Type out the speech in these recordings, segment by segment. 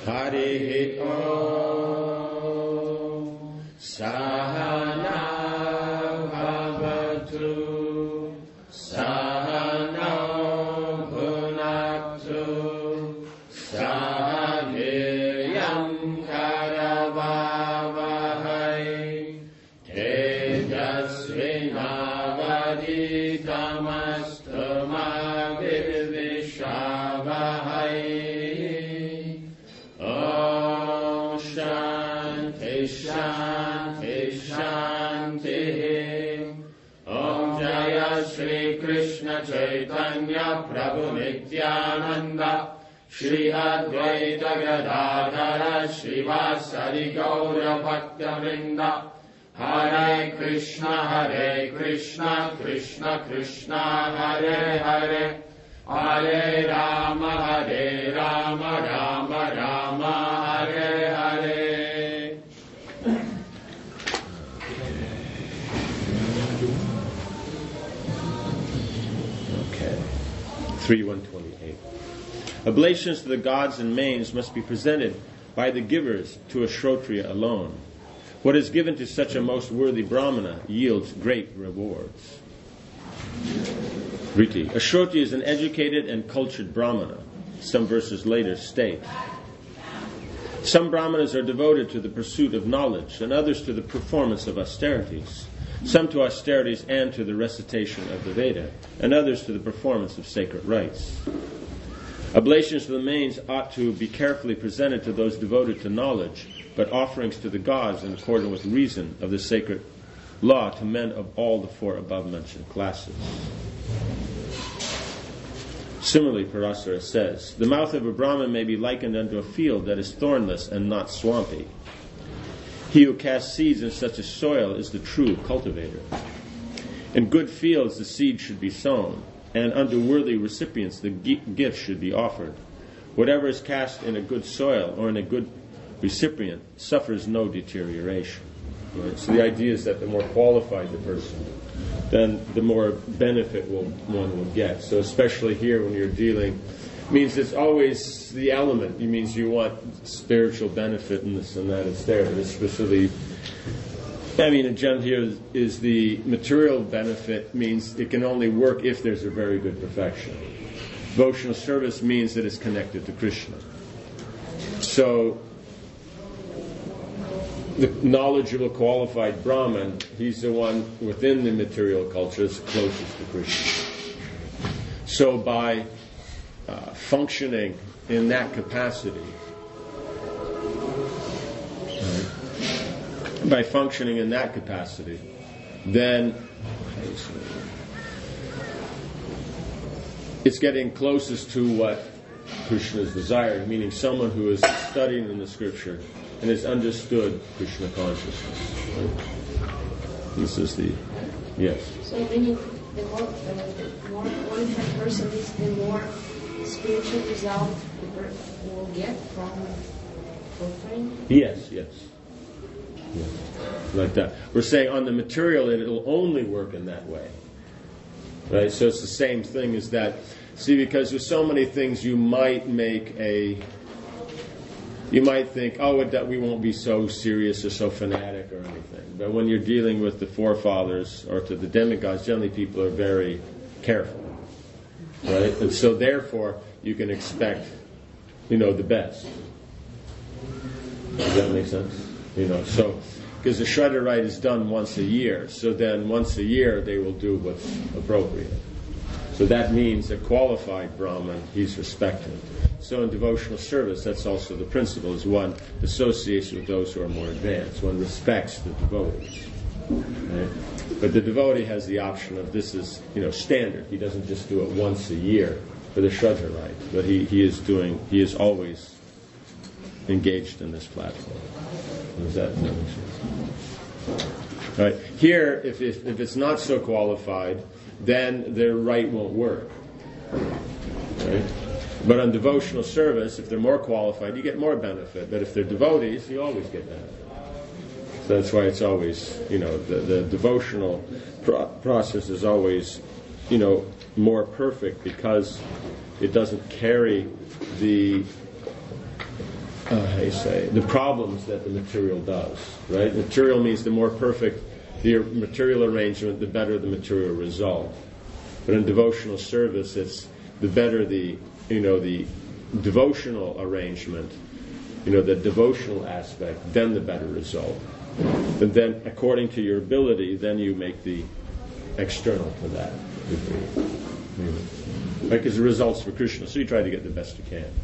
Harihi Om Sahana Bhavatu Sahana Bhunaktu Sahaviryam Karavavahai Tejasvinavaditamastu Mavirvishavahai. Shanti Shanti Om Jaya Shri Krishna Chaitanya Prabhu Nityananda Shri Advaita Gadadhara Srivasadi Gaura Bhakta-vrinda Hare Krishna Krishna Krishna Hare Hare Hare Rama Rama Rama Hare Hare. Okay. 3:128. Oblations to the gods and manes must be presented by the givers to a Shrotriya alone. What is given to such a most worthy Brahmana yields great rewards. Riti. A Shrotriya is an educated and cultured Brahmana. Some verses later state. Some Brahmanas are devoted to the pursuit of knowledge, and others to the performance of austerities. Some to austerities and to the recitation of the Veda, and others to the performance of sacred rites. Oblations to the manes ought to be carefully presented to those devoted to knowledge, but offerings to the gods in accordance with reason of the sacred law to men of all the four above-mentioned classes. Similarly, Parasara says, the mouth of a Brahmin may be likened unto a field that is thornless and not swampy. He who casts seeds in such a soil is the true cultivator. In good fields the seed should be sown, and unto worthy recipients the gift should be offered. Whatever is cast in a good soil or in a good recipient suffers no deterioration. Right? So the idea is that the more qualified the person, then the more benefit one will get. So especially here when you're dealing, means it's always the element. It means you want spiritual benefit in this and that is there. But especially, in general here is the material benefit means it can only work if there's a very good perfection. Devotional service means that it's connected to Krishna. So the knowledgeable, qualified Brahmin, he's the one within the material culture that's closest to Krishna. So by functioning in that capacity, then it's getting closest to what Krishna is desiring, meaning someone who is studying in the scripture and has understood Krishna consciousness. Right? This is the, yes. So meaning the more qualified person is, the more spiritual result the person will get from offering? Yes. Like that. We're saying on the material it'll only work in that way. Right? So it's the same thing as that. See, because there's so many things you might think, that we won't be so serious or so fanatic or anything. But when you're dealing with the forefathers or to the demigods, generally people are very careful. Right? And so therefore you can expect, the best. Does that make sense? So because the Shraddha rite is done once a year, so then once a year they will do what's appropriate. So that means a qualified Brahmin, he's respected. So in devotional service, that's also the principle, is one associates with those who are more advanced. One respects the devotees. Right? But the devotee has the option of this is, standard. He doesn't just do it once a year for the Shraddha rite, but he is always engaged in this platform. Does that make sense? Right. Here, if it's not so qualified, then their rite won't work. Right? But on devotional service, if they're more qualified, you get more benefit. But if they're devotees, you always get benefit. So that's why it's always, the devotional process is always, more perfect because it doesn't carry the the problems that the material does, right? Material means the more perfect the material arrangement, the better the material result. But in devotional service, it's the better the devotional arrangement, the devotional aspect, then the better result. And then, according to your ability, then you make the external to that degree. Because the results for Krishna, so you try to get the best you can.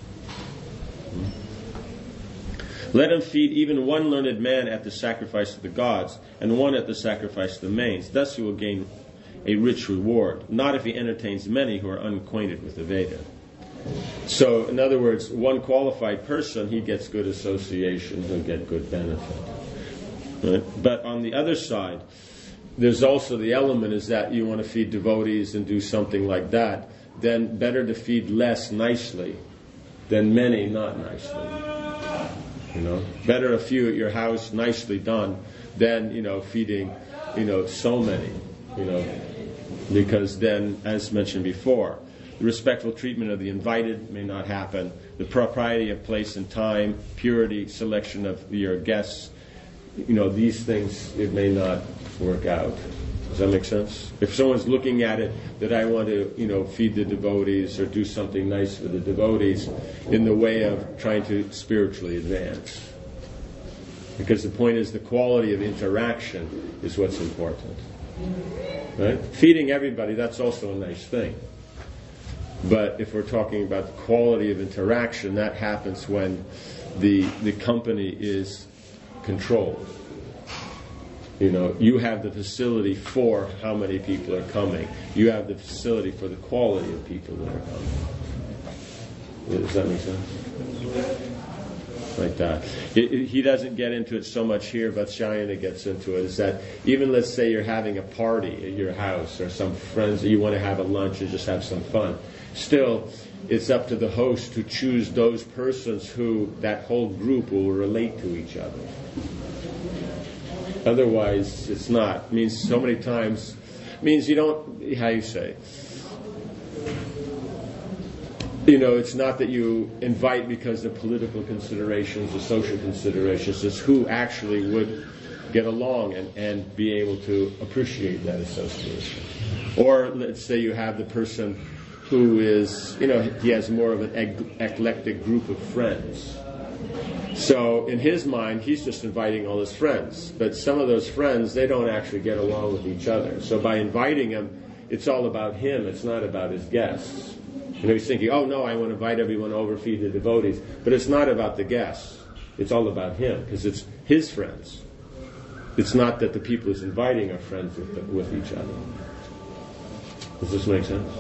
Let him feed even one learned man at the sacrifice of the gods, and one at the sacrifice of the mains. Thus he will gain a rich reward, not if he entertains many who are unacquainted with the Veda. So, in other words, one qualified person, he gets good association, he'll get good benefit. Right? But on the other side, there's also the element is that you want to feed devotees and do something like that, then better to feed less nicely than many not nicely. Better a few at your house, nicely done, than, feeding, so many, because then, as mentioned before, the respectful treatment of the invited may not happen, the propriety of place and time, purity, selection of your guests, these things, it may not work out. Does that make sense? If someone's looking at it that I want to, feed the devotees or do something nice for the devotees in the way of trying to spiritually advance. Because the point is the quality of interaction is what's important. Right? Feeding everybody, that's also a nice thing. But if we're talking about the quality of interaction, that happens when the company is controlled. You have the facility for how many people are coming. You have the facility for the quality of people that are coming. Does that make sense? Like that. He doesn't get into it so much here, but Shayana gets into it, is that even let's say you're having a party at your house or some friends, you want to have a lunch and just have some fun. Still, it's up to the host to choose those persons who that whole group will relate to each other. Otherwise, it's not. It means so many times, means you don't, how you say, it's not that you invite because of political considerations or social considerations. It's who actually would get along and be able to appreciate that association. Or let's say you have the person who is, he has more of an eclectic group of friends. So in his mind, he's just inviting all his friends. But some of those friends, they don't actually get along with each other. So by inviting him, it's all about him. It's not about his guests. He's thinking, oh no, I want to invite everyone over, feed the devotees. But it's not about the guests. It's all about him, because it's his friends. It's not that the people he's inviting are friends with each other. Does this make sense?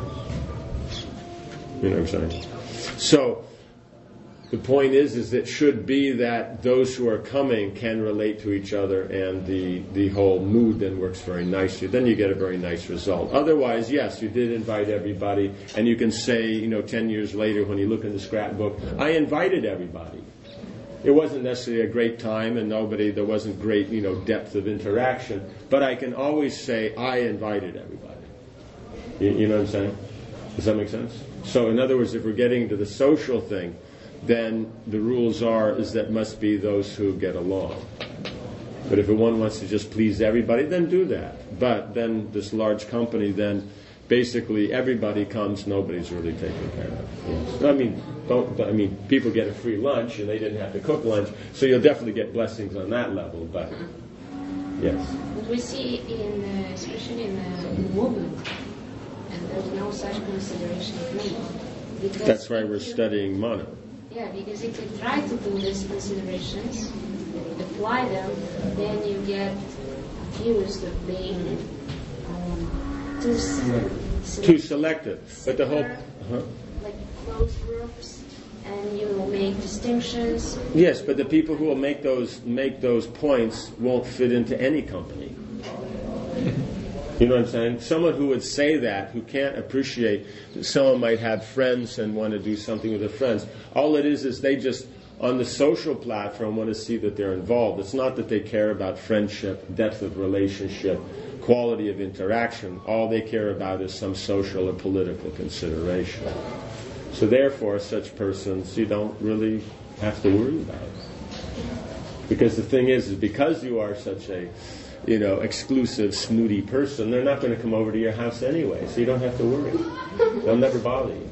You know what I'm saying? So, the point is it should be that those who are coming can relate to each other, and the whole mood then works very nicely. Then you get a very nice result. Otherwise, yes, you did invite everybody, and you can say, 10 years later when you look in the scrapbook, I invited everybody. It wasn't necessarily a great time, and there wasn't great, depth of interaction, but I can always say, I invited everybody. You know what I'm saying? Does that make sense? So, in other words, if we're getting to the social thing, then the rules is that must be those who get along. But if one wants to just please everybody, then do that. But then this large company, then basically everybody comes, nobody's really taken care of. Yes. People get a free lunch and they didn't have to cook lunch, so you'll definitely get blessings on that level. But yes. But we see especially in the movement, and there's no such consideration of movement. That's why we're studying mana. Yeah, because if you try to do these considerations, apply them, then you get accused of being too selective. But the whole like closed groups, and you make distinctions. Yes, but the people who will make those points won't fit into any company. You know what I'm saying? Someone who would say that, who can't appreciate that someone might have friends and want to do something with their friends. All it is they just, on the social platform, want to see that they're involved. It's not that they care about friendship, depth of relationship, quality of interaction. All they care about is some social or political consideration. So therefore, such persons, you don't really have to worry about it. Because the thing is because you are such a, exclusive, snooty person, they're not going to come over to your house anyway, so you don't have to worry. They'll never bother you.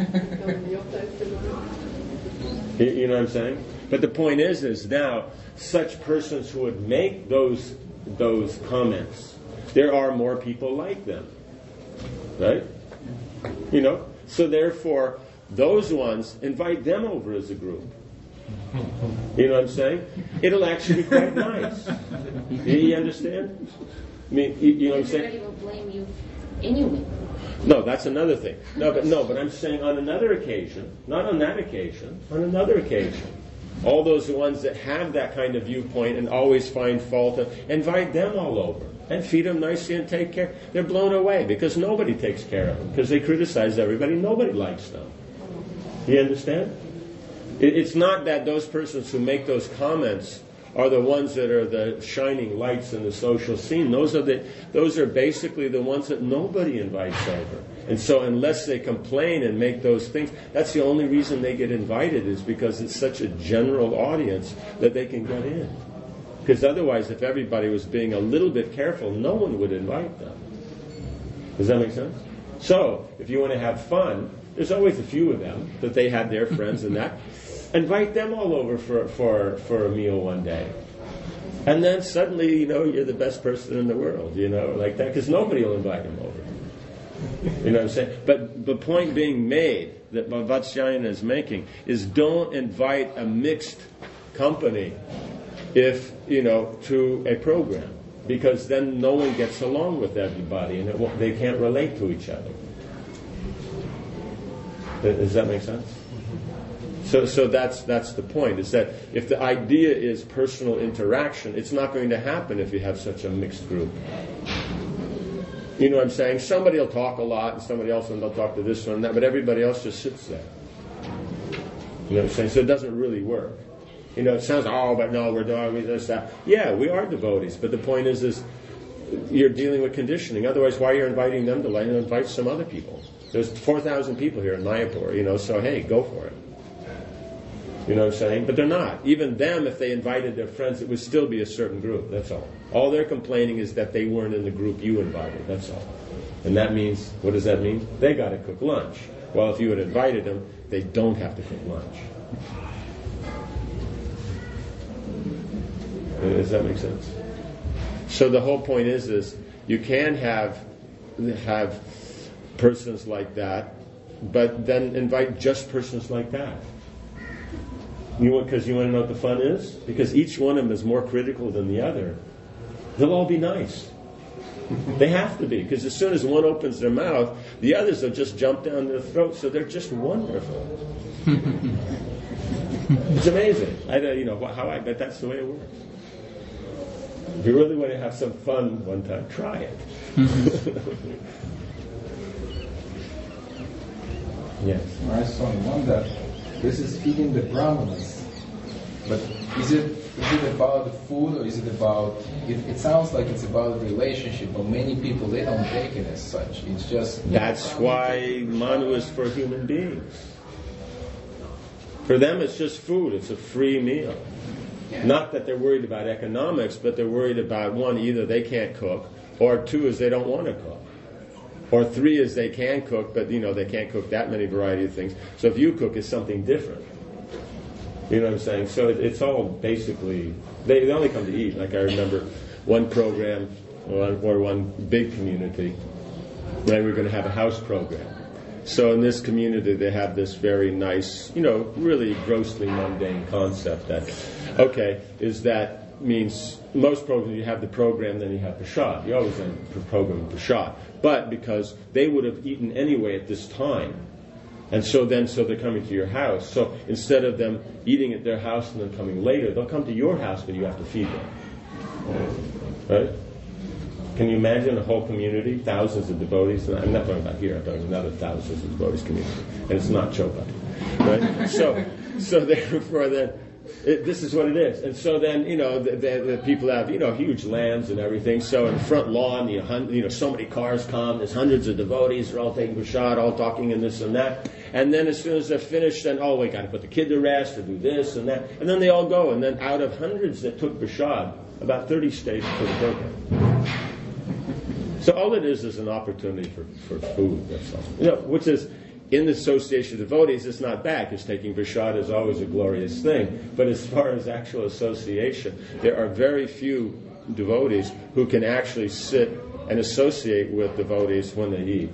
You know what I'm saying? But the point is now, such persons who would make those comments, there are more people like them. Right? So therefore, those ones, invite them over as a group. You know what I'm saying? It'll actually be quite nice. You understand? I mean, you know what I'm saying? Everybody will blame you anyway. No, that's another thing. But I'm saying on another occasion, not on that occasion, on another occasion, all those ones that have that kind of viewpoint and always find fault, invite them all over and feed them nicely and take care. They're blown away because nobody takes care of them because they criticize everybody. Nobody likes them. You understand? It's not that those persons who make those comments are the ones that are the shining lights in the social scene. Those are basically the ones that nobody invites over. And so unless they complain and make those things, that's the only reason they get invited, is because it's such a general audience that they can get in. Because otherwise, if everybody was being a little bit careful, no one would invite them. Does that make sense? So, if you want to have fun, there's always a few of them that they had their friends and that. Invite them all over for a meal one day. And then suddenly, you're the best person in the world, like that, because nobody will invite them over. You know what I'm saying? But the point being made, that Vatsyayana is making, is don't invite a mixed company to a program. Because then no one gets along with everybody, and they can't relate to each other. Does that make sense? So that's the point, is that if the idea is personal interaction, it's not going to happen if you have such a mixed group. You know what I'm saying? Somebody will talk a lot, and somebody else will talk to this one and that, but everybody else just sits there. You know what I'm saying? So it doesn't really work. It sounds, but no, we're doing this, that. Yeah, we are devotees, but the point is you're dealing with conditioning. Otherwise, why are you inviting them to invite some other people? There's 4,000 people here in Mayapur, so hey, go for it. You know what I'm saying? But they're not. Even them, if they invited their friends, it would still be a certain group. That's all. All they're complaining is that they weren't in the group you invited. That's all. And that means, what does that mean? They got to cook lunch. Well, if you had invited them, they don't have to cook lunch. Does that make sense? So the whole point is you can have persons like that, but then invite just persons like that. Because you want to know what the fun is? Because each one of them is more critical than the other. They'll all be nice. They have to be, because as soon as one opens their mouth, the others will just jump down their throat. So they're just wonderful. It's amazing. But that's the way it works. If you really want to have some fun one time, try it. Yes. I saw one that this is feeding the Brahmanas. But is it about the food, or is it about... It sounds like it's about the relationship, but many people, they don't take it as such. It's just... That's why Manu is for human beings. For them, it's just food. It's a free meal. Yeah. Not that they're worried about economics, but they're worried about, one, either they can't cook, or two, is they don't want to cook. Or three is they can cook, but they can't cook that many variety of things. So if you cook, it's something different. You know what I'm saying? So it's all basically, they only come to eat. Like I remember one program, or one big community, they were going to have a house program. So in this community, they have this very nice, really grossly mundane concept that, is that means most programs you have the program, then you have prasad. You always end the program with prasad. But because they would have eaten anyway at this time, and so they're coming to your house. So instead of them eating at their house and then coming later, they'll come to your house, but you have to feed them. Right? Can you imagine a whole community, thousands of devotees? And I'm not talking about here, I'm talking about another thousands of devotees community. And it's not Chopati. Right? So therefore then, This is what it is. And so then, the people have, huge lands and everything. So in the front lawn, so many cars come. There's hundreds of devotees. They're all taking prasad, all talking and this and that. And then as soon as they're finished, then, we got to put the kid to rest or do this and that. And then they all go. And then out of hundreds that took prasad, about 30 stayed for the program. So all it is an opportunity for food. That's all. Which is, in the association of devotees, it's not bad, because taking prasad is always a glorious thing. But as far as actual association, there are very few devotees who can actually sit and associate with devotees when they eat.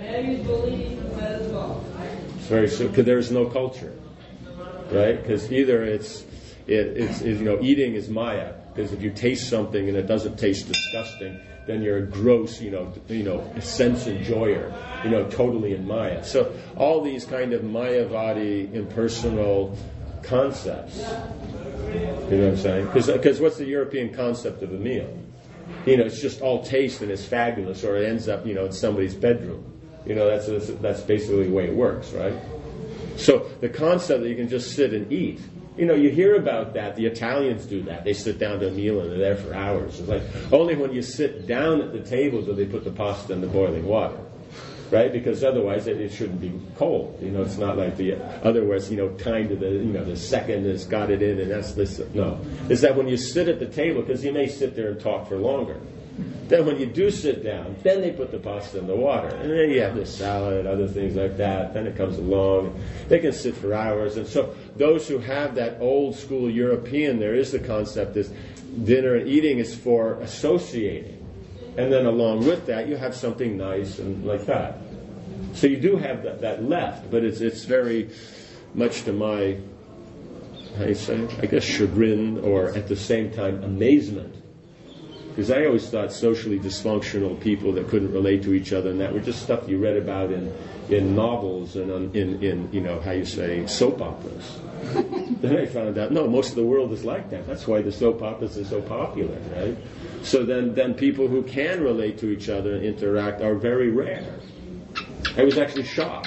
It's very because there's no culture, right? Because either it's eating is maya. Because if you taste something and it doesn't taste disgusting, then you're a gross, sense enjoyer, totally in Maya. So all these kind of Mayavadi, impersonal concepts, you know what I'm saying? Because what's the European concept of a meal? It's just all taste and it's fabulous, or it ends up, in somebody's bedroom. That's basically the way it works, right? So the concept that you can just sit and eat, you hear about that. The Italians do that. They sit down to a meal and they're there for hours. It's like only when you sit down at the table do they put the pasta in the boiling water, right? Because otherwise it shouldn't be cold. It's not like the otherwise, time to the second has got it in and that's this. No, it's that when you sit at the table, because you may sit there and talk for longer. Then when you do sit down, then they put the pasta in the water. And then you have the salad, other things like that. Then it comes along. They can sit for hours. And so those who have that old school European, there is the concept is dinner and eating is for associating. And then along with that, you have something nice and like that. So you do have that left, but it's very much to my, how you say, I guess chagrin, or at the same time amazement. Because I always thought socially dysfunctional people that couldn't relate to each other and that were just stuff you read about in novels and in how you say, soap operas. Then I found out, no, most of the world is like that. That's why the soap operas are so popular, right? So then people who can relate to each other and interact are very rare. I was actually shocked.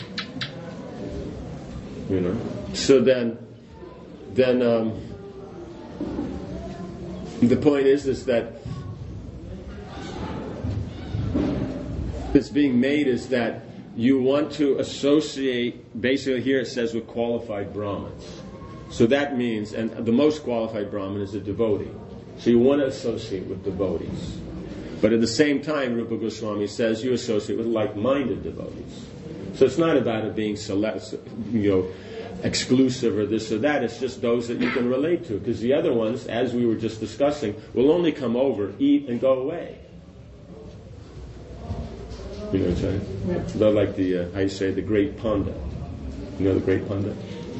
So then the point is that it's being made is that you want to associate, basically here it says, with qualified Brahmins. So that means, and the most qualified Brahmin is a devotee. So you want to associate with devotees. But at the same time, Rupa Goswami says you associate with like-minded devotees. So it's not about it being exclusive or this or that. It's just those that you can relate to. Because the other ones, as we were just discussing, will only come over, eat, and go away. You know what I'm saying? Yeah. They're like the great Pandit. You know the great Pandit?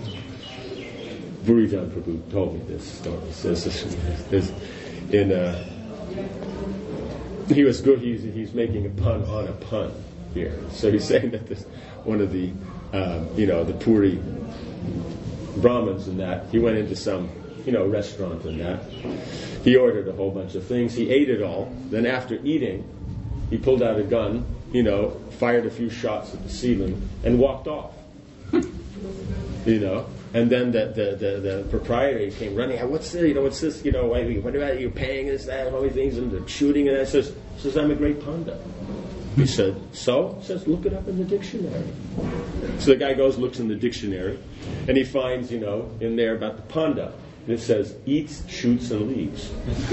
Burijan Prabhu told me this story. He says this he was good. He's making a pun on a pun here. So he's saying that one of the the Puri Brahmins and that, he went into some restaurant and that. He ordered a whole bunch of things. He ate it all. Then after eating, he pulled out a gun, fired a few shots at the ceiling and walked off. And then the proprietor came running out. What's this? What's this? What about you paying this, that, all these things, and the shooting and that. Says I'm a great Pandit. He said, so? He says, look it up in the dictionary. So the guy goes, looks in the dictionary, and he finds, in there about the Pandit. And it says, eats, shoots, and leaves.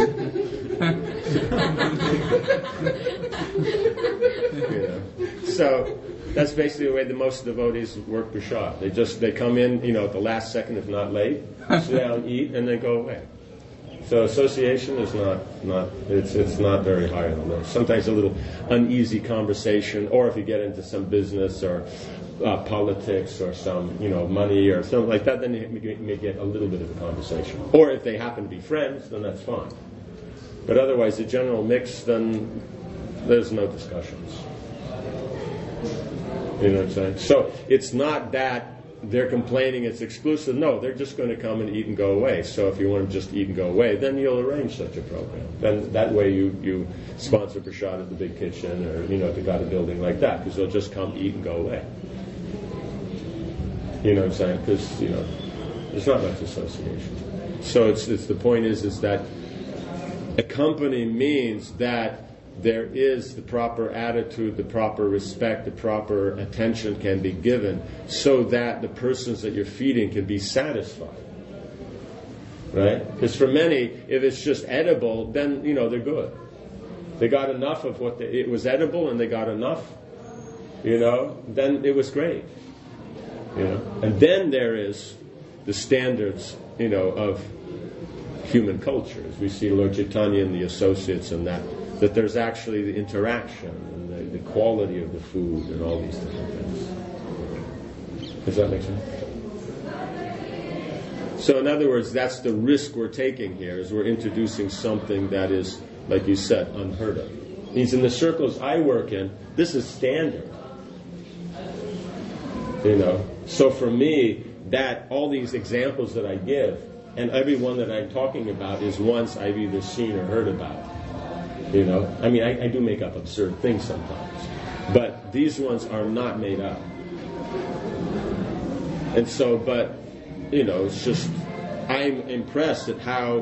So that's basically the way the most devotees work prasad. They come in, at the last second, if not late, sit down, eat, and then go away. So association is it's not very high on the list. Sometimes a little uneasy conversation, or if you get into some business or politics or some money or something like that, then you may get a little bit of a conversation. Or if they happen to be friends, then that's fine. But otherwise, the general mix, then there's no discussions. You know what I'm saying? So it's not that they're complaining it's exclusive. No, they're just going to come and eat and go away. So if you want to just eat and go away, then you'll arrange such a program. Then that way you sponsor prasad at the big kitchen or, if you got a building like that, because they'll just come, eat, and go away. You know what I'm saying? Because, There's not much association. So it's the point is that accompany means that there is the proper attitude, the proper respect, the proper attention can be given so that the persons that you're feeding can be satisfied. Right? Because for many, if it's just edible, then, they're good. They got enough of it was edible and they got enough, then it was great. And then there is the standards, of human culture. As we see Lord Chaitanya and the associates and that there's actually the interaction and the quality of the food and all these different things. Does that make sense? So in other words, that's the risk we're taking here, is we're introducing something that is, like you said, unheard of. Means in the circles I work in, this is standard. So for me, that all these examples that I give, and every one that I'm talking about is ones I've either seen or heard about. I do make up absurd things sometimes, but these ones are not made up. And so, but, it's just, I'm impressed at how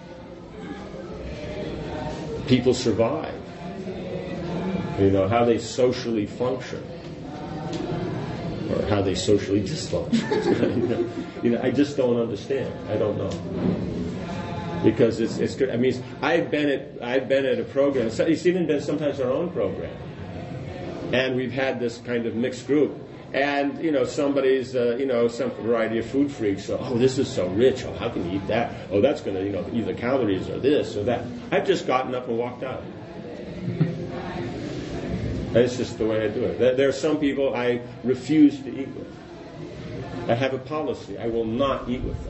people survive, how they socially function, or how they socially dysfunction. I just don't understand. I don't know. Because it's good. I mean, I've been at a program. It's even been sometimes our own program, and we've had this kind of mixed group. And somebody's some variety of food freaks. So, this is so rich. How can you eat that? That's going to either calories or this or that. I've just gotten up and walked out. That's just the way I do it. There are some people I refuse to eat with. I have a policy. I will not eat with them.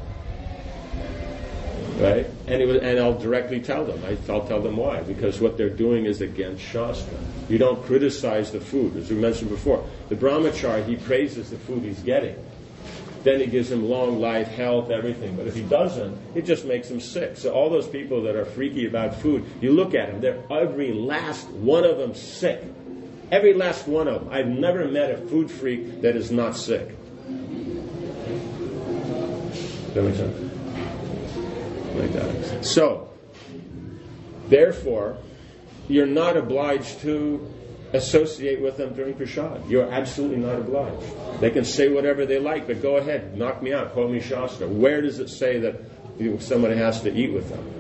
Right? And I'll directly tell them. I'll tell them why. Because what they're doing is against Shastra. You don't criticize the food. As we mentioned before, the brahmachari, he praises the food he's getting. Then he gives him long life, health, everything. But if he doesn't, it just makes him sick. So all those people that are freaky about food, you look at them, every last one of them sick. Every last one of them. I've never met a food freak that is not sick. Does that make sense? Like that. So, therefore, you're not obliged to associate with them during prasad. You're absolutely not obliged. They can say whatever they like, but go ahead, knock me out, quote me Shastra. Where does it say that somebody has to eat with them?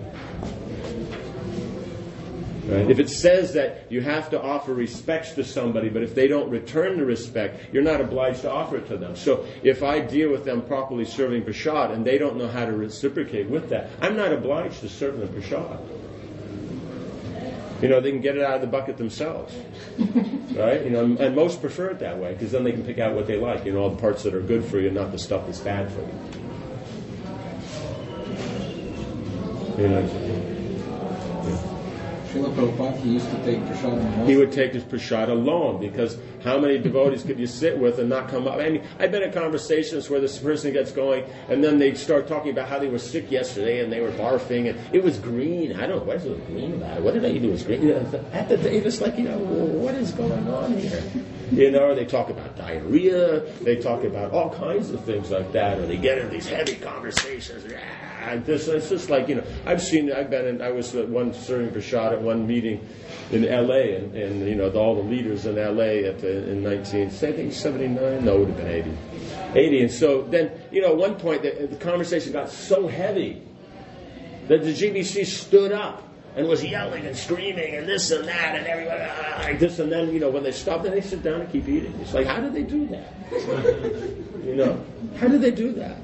Right? If it says that you have to offer respects to somebody, but if they don't return the respect, you're not obliged to offer it to them. So if I deal with them properly serving prasad and they don't know how to reciprocate with that, I'm not obliged to serve them prasad. They can get it out of the bucket themselves. Right? And most prefer it that way, because then they can pick out what they like, all the parts that are good for you, not the stuff that's bad for you. Srila Prabhupada, he used to take prasad alone. He would take his prasad alone, because how many devotees could you sit with and not come up? I mean, I've been in conversations where this person gets going, and then they start talking about how they were sick yesterday and they were barfing, and it was green. I don't know, what is it green about it? What did I do? It was green. At the day, it's like, what is going on here? They talk about diarrhea, they talk about all kinds of things like that, or they get in these heavy conversations. It's just like, I was one serving prasad at one meeting in L.A., and all the leaders in L.A. in 1979, no, it would have been 80. And so then, at one point, the conversation got so heavy that the GBC stood up and was yelling and screaming and this and that and everybody like this, and then when they stop, then they sit down and keep eating. It's like, how did they do that? How did they do that?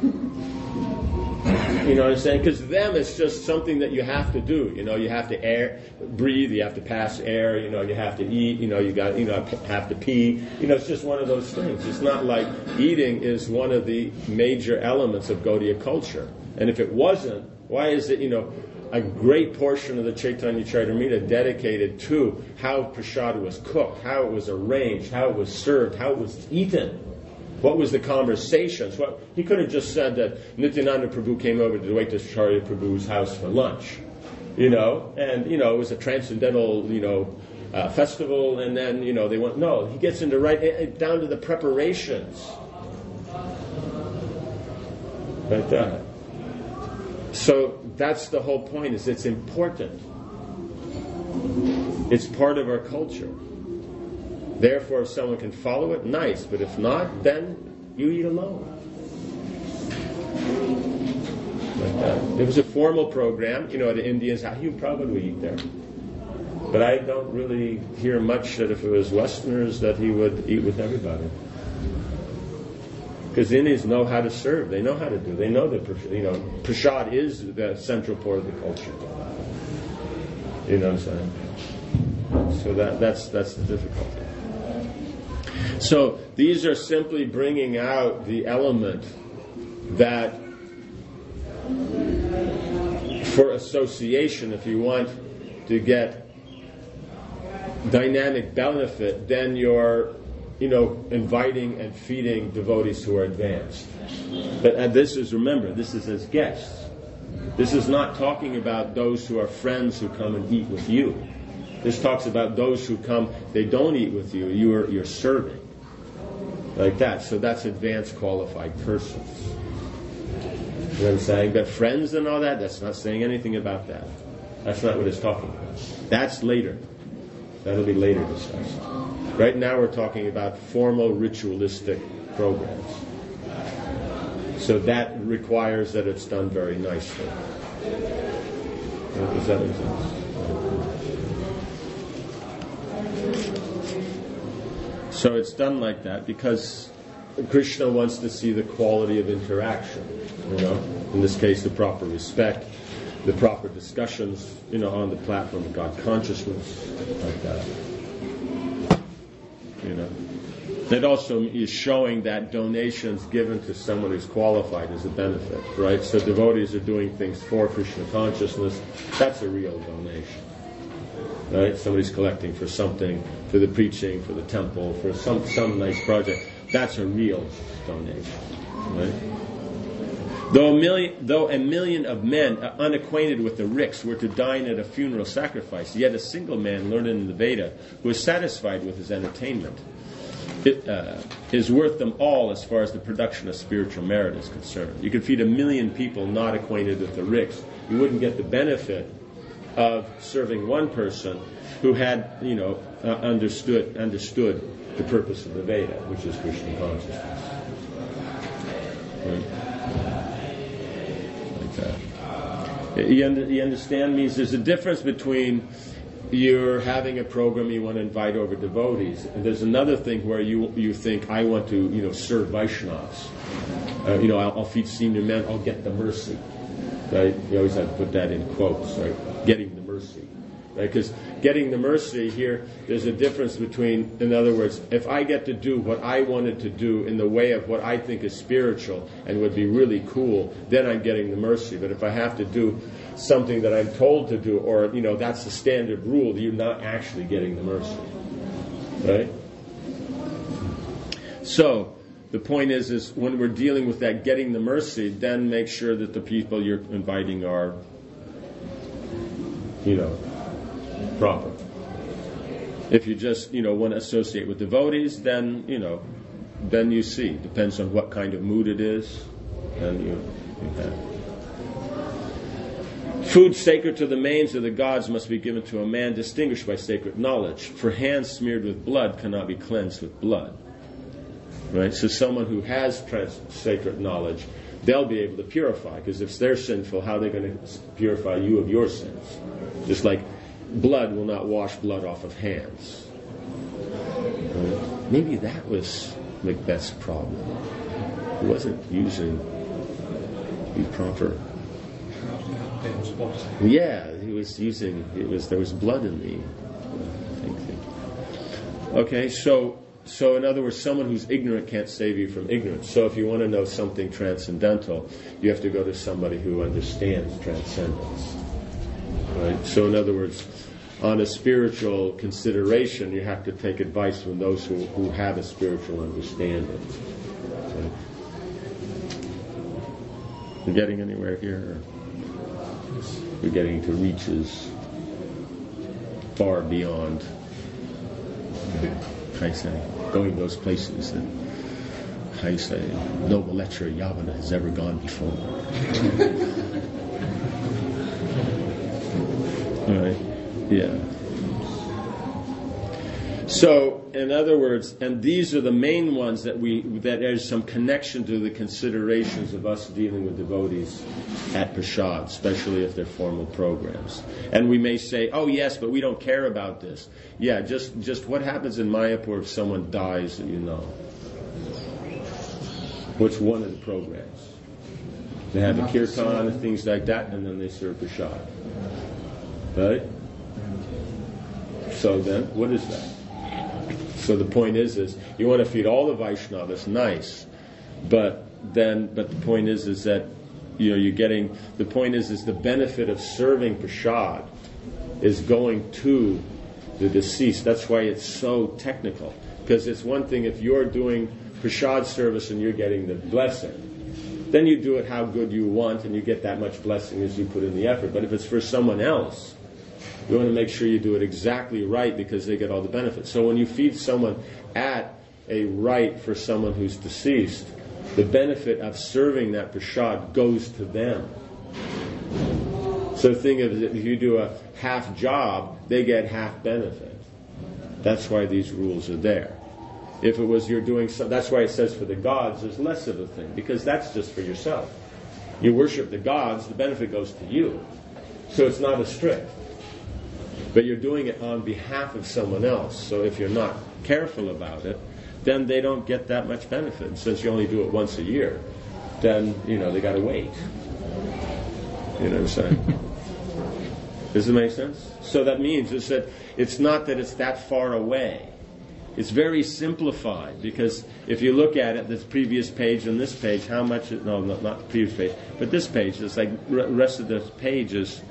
You know what I'm saying? Because them, it's just something that you have to do. You have to breathe. You have to pass air. You have to eat. You have to pee. It's just one of those things. It's not like eating is one of the major elements of Gaudiya culture. And if it wasn't, why is it a great portion of the Chaitanya Charitamrita dedicated to how prasad was cooked, how it was arranged, how it was served, how it was eaten? What was the conversations? He could have just said that Nityananda Prabhu came over to Dvaitacharya Prabhu's house for lunch, and it was a transcendental, festival, and then they went. No, he gets into right down to the preparations. Like that. So that's the whole point, is it's important. It's part of our culture. Therefore, if someone can follow it, nice. But if not, then you eat alone. Like that. If it was a formal program, at the Indians, you probably eat there. But I don't really hear much that if it was Westerners that he would eat with everybody. Because Indians know how to serve. They know how to do. They know that prasad is the central part of the culture. You know what I'm saying? So that's the difficulty. So these are simply bringing out the element that for association, if you want to get dynamic benefit, then you're inviting and feeding devotees who are advanced. But this is as guests. This is not talking about those who are friends who come and eat with you. This talks about those who come, they don't eat with you, you're serving. Like that. So that's advanced qualified persons. You know what I'm saying? But friends and all that's not saying anything about that. That's not what it's talking about. That's later. That'll be later discussed. Right now we're talking about formal ritualistic programs. So that requires that it's done very nicely. Does that make sense? So it's done like that because Krishna wants to see the quality of interaction. In this case, the proper respect, the proper discussions, on the platform of God consciousness, like that. It also is showing that donations given to someone who's qualified is a benefit, right? So devotees are doing things for Krishna consciousness. That's a real donation, right? Somebody's collecting for something, for the preaching, for the temple, for some nice project. That's a real donation, right? Though a million of men unacquainted with the riks were to dine at a funeral sacrifice, yet a single man learned in the Veda who is satisfied with his entertainment is worth them all as far as the production of spiritual merit is concerned. You could feed 1 million people not acquainted with the riks. You wouldn't get the benefit of serving one person who had, understood the purpose of the Veda, which is Krishna consciousness. Right? You understand? Means there's a difference between you're having a program you want to invite over devotees, and there's another thing where you think I want to serve Vaishnavas. I'll feed senior men. I'll get the mercy. Right? You always have to put that in quotes. Right? Getting the mercy. Right? Because getting the mercy here, there's a difference between, in other words, if I get to do what I wanted to do in the way of what I think is spiritual and would be really cool, then I'm getting the mercy. But if I have to do something that I'm told to do, or, that's the standard rule, you're not actually getting the mercy. Right? So, the point is when we're dealing with that getting the mercy, then make sure that the people you're inviting are, proper. If you just, want to associate with devotees, then, then you see. Depends on what kind of mood it is. And you have. Food sacred to the manes of the gods must be given to a man distinguished by sacred knowledge. For hands smeared with blood cannot be cleansed with blood. Right? So someone who has sacred knowledge, they'll be able to purify. Because if they're sinful, how are they going to purify you of your sins? Just like blood will not wash blood off of hands. Right? Maybe that was Macbeth's problem. He wasn't using the proper... Yeah, he was using... there was blood in the thing. Okay, so in other words, someone who's ignorant can't save you from ignorance. So if you want to know something transcendental, you have to go to somebody who understands transcendence. Right? So in other words, on a spiritual consideration, you have to take advice from those who have a spiritual understanding. Right? You getting anywhere here? Or you're getting to reaches far beyond going those places. And how you say, noble lecturer Yavana has ever gone before. All right, yeah. So, in other words, and these are the main ones that there's some connection to the considerations of us dealing with devotees at Prashad, especially if they're formal programs. And we may say, oh yes, but we don't care about this. Yeah, just what happens in Mayapur if someone dies that you know? What's one of the programs? They have a kirtan and things like that, and then they serve Prashad. Right? So then, what is that? So the point is you want to feed all the Vaishnavas, nice, but the point is that you're getting, the point is the benefit of serving Prashad is going to the deceased. That's why it's so technical, because it's one thing if you're doing Prashad service and you're getting the blessing, then you do it how good you want and you get that much blessing as you put in the effort. But if it's for someone else, you want to make sure you do it exactly right because they get all the benefits. So when you feed someone at a rite for someone who's deceased, the benefit of serving that prasad goes to them. So think of it, if you do a half job, they get half benefit. That's why these rules are there. If it was you're doing so, that's why it says for the gods there's less of a thing, because that's just for yourself. You worship the gods, the benefit goes to you. So it's not as strict. But you're doing it on behalf of someone else. So if you're not careful about it, then they don't get that much benefit. And since you only do it once a year, then, they got to wait. You know what I'm saying? Does it make sense? So that means is that it's not that it's that far away. It's very simplified, because if you look at it, this previous page and this page, how much, not the previous page, but this page, it's like the rest of the page is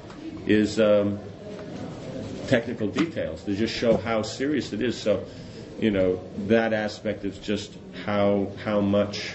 technical details to just show how serious it is. So, that aspect is just how much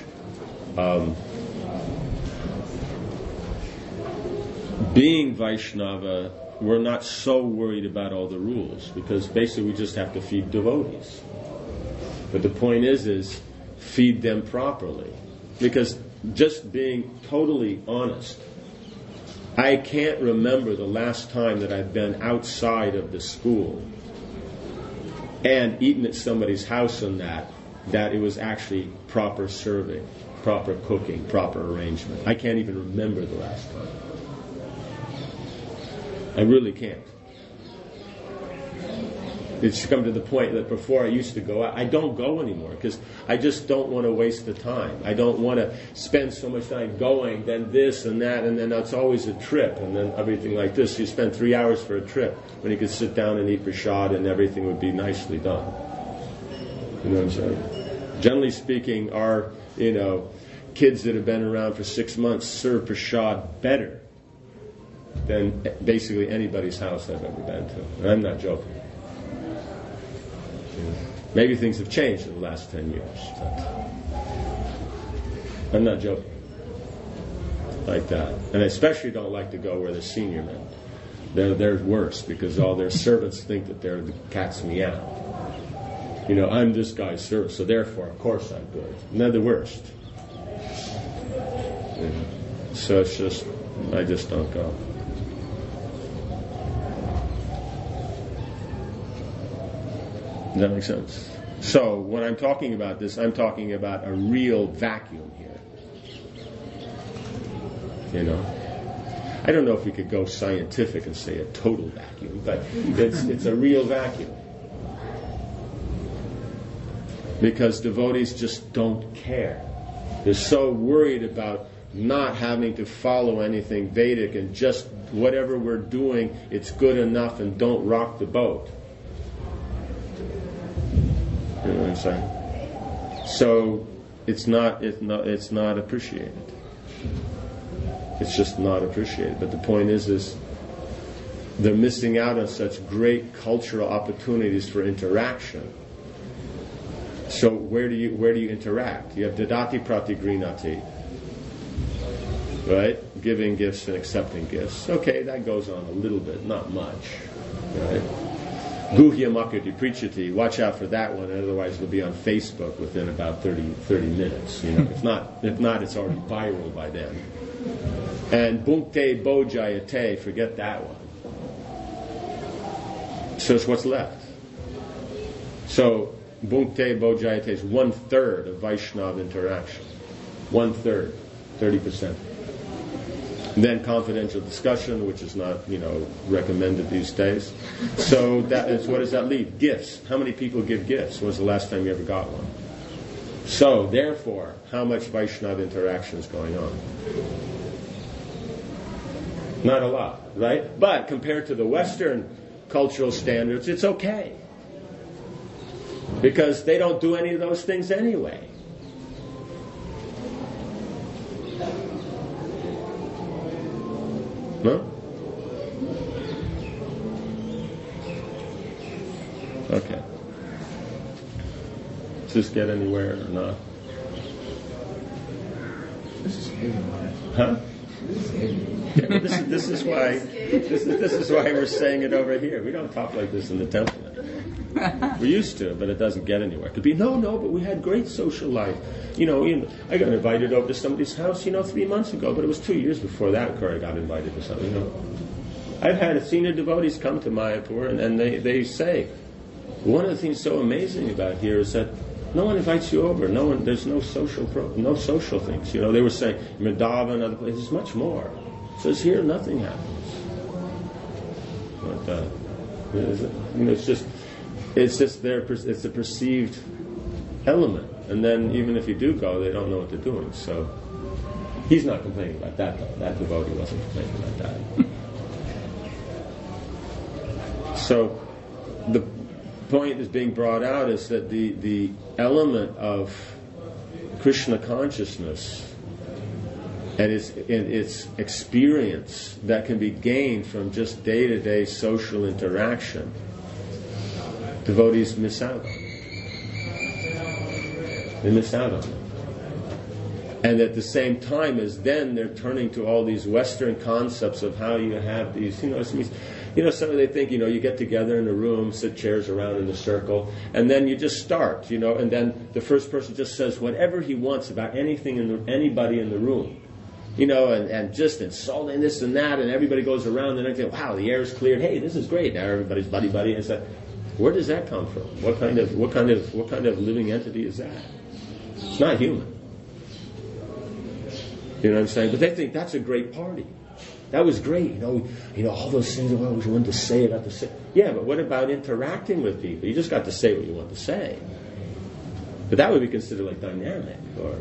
being Vaishnava, we're not so worried about all the rules, because basically we just have to feed devotees. But the point is feed them properly. Because just being totally honest, I can't remember the last time that I've been outside of the school and eaten at somebody's house and that it was actually proper serving, proper cooking, proper arrangement. I can't even remember the last time. I really can't. It's come to the point that before I used to go out, I don't go anymore because I just don't want to waste the time. I don't want to spend so much time going, then this and that, and then it's always a trip, and then everything like this. You spend 3 hours for a trip when you could sit down and eat prasad and everything would be nicely done. You know what I'm saying? Generally speaking, our, kids that have been around for 6 months serve prasad better than basically anybody's house I've ever been to. And I'm not joking. Maybe things have changed in the last 10 years. But I'm not joking. Like that. And I especially don't like to go where the senior men. They're worse because all their servants think that they're the cat's meow. I'm this guy's servant, so therefore, of course, I'm good. And they're the worst. So it's just, I just don't go. Does that make sense? So, when I'm talking about this, I'm talking about a real vacuum here. I don't know if we could go scientific and say a total vacuum, but it's a real vacuum. Because devotees just don't care. They're so worried about not having to follow anything Vedic and just whatever we're doing, it's good enough and don't rock the boat. You know what I'm saying? So it's not appreciated. It's just not appreciated. But the point is they're missing out on such great cultural opportunities for interaction. So where do you interact? You have dadati pratigrinati, right? Giving gifts and accepting gifts. Okay, that goes on a little bit, not much, right? Guhya Makriti Prichati. Watch out for that one, otherwise it'll be on Facebook within about 30 minutes. If not, it's already viral by then. And Bhunkte Bojayate, forget that one. So it's what's left. So Bhunkte Bojayate is 1/3 of Vaishnava interaction. 1/3, 30%. Then confidential discussion, which is not, recommended these days. So what does that leave? Gifts. How many people give gifts? When was the last time you ever got one? So, therefore, how much Vaishnava interaction is going on? Not a lot, right? But compared to the Western cultural standards, it's okay. Because they don't do any of those things anyway. No? Okay. Does this get anywhere or not? This is heavy, man. Huh? This is heavy. Yeah, well, this is why we're saying it over here. We don't talk like this in the temple anymore. We used to, but it doesn't get anywhere. It could be no, but we had great social life. I got invited over to somebody's house, 3 months ago, but it was 2 years before that I got invited to something. I've had senior devotees come to Mayapur, and they say, one of the things so amazing about here is that no one invites you over. There's no social things. They were saying Vrindavan and other places, much more. It says here nothing happens. But, it's a perceived element, and then even if you do go, they don't know what they're doing. So he's not complaining about that, though. That devotee wasn't complaining about that. So the point is being brought out is that the element of Krishna consciousness and its experience that can be gained from just day-to-day social interaction, devotees miss out on. They miss out on it. And at the same time as then they're turning to all these Western concepts of how you have these, some they think, you get together in a room, sit chairs around in a circle, and then you just start, and then the first person just says whatever he wants about anything anybody in the room. And just insulting this and that, and everybody goes around and they say, wow, the air is cleared, hey, this is great, now everybody's buddy, and it's like, where does that come from? What kind of living entity is that? It's not human. You know what I'm saying? But they think that's a great party. That was great. All those things I always wanted to say about the say. Yeah, but what about interacting with people? You just got to say what you want to say. But that would be considered like dynamic, or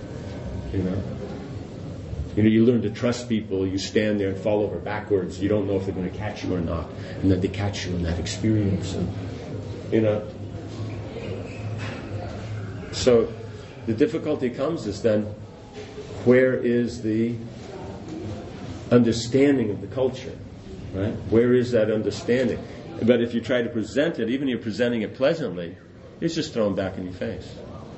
you learn to trust people. You stand there and fall over backwards. You don't know if they're going to catch you or not, and then they catch you in that experience. And so the difficulty comes is then, where is the understanding of the culture, right? Where is that understanding? But if you try to present it, even if you're presenting it pleasantly, it's just thrown back in your face.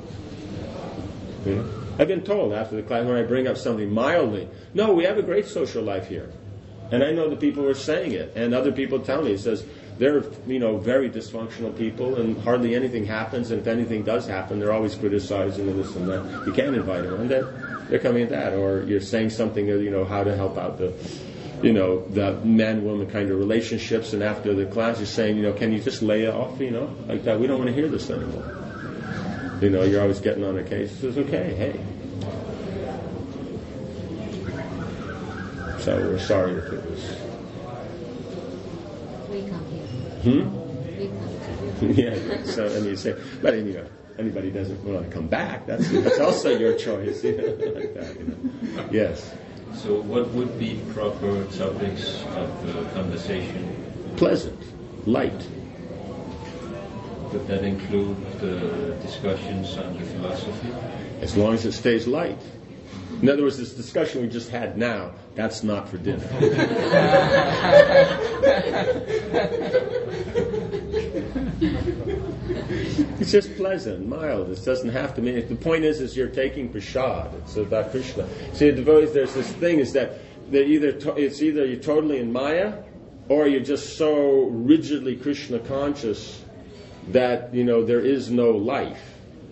I've been told after the class, when I bring up something mildly, no, we have a great social life here. And I know the people who are saying it, and other people tell me, it says, they're, very dysfunctional people, and hardly anything happens, and if anything does happen, they're always criticizing and this and that. You can't invite them. And then they're coming at that. Or you're saying something, how to help out the man-woman kind of relationships, and after the class you're saying, can you just lay it off, like that? We don't want to hear this anymore. You're always getting on a case. It says, okay, hey. So we're sorry if it was. We come here. We come here. Yeah. So you say, but anybody doesn't want to come back. That's also your choice. Like that. Yes. So what would be proper topics of conversation? Pleasant, light. Would that include discussions on the philosophy? As long as it stays light. In other words, this discussion we just had now, that's not for dinner. It's just pleasant, mild. It doesn't have to mean. The point is you're taking prasad. It's about Krishna. See, the devotees, there's this thing is that it's either you're totally in Maya, or you're just so rigidly Krishna conscious that, there is no life.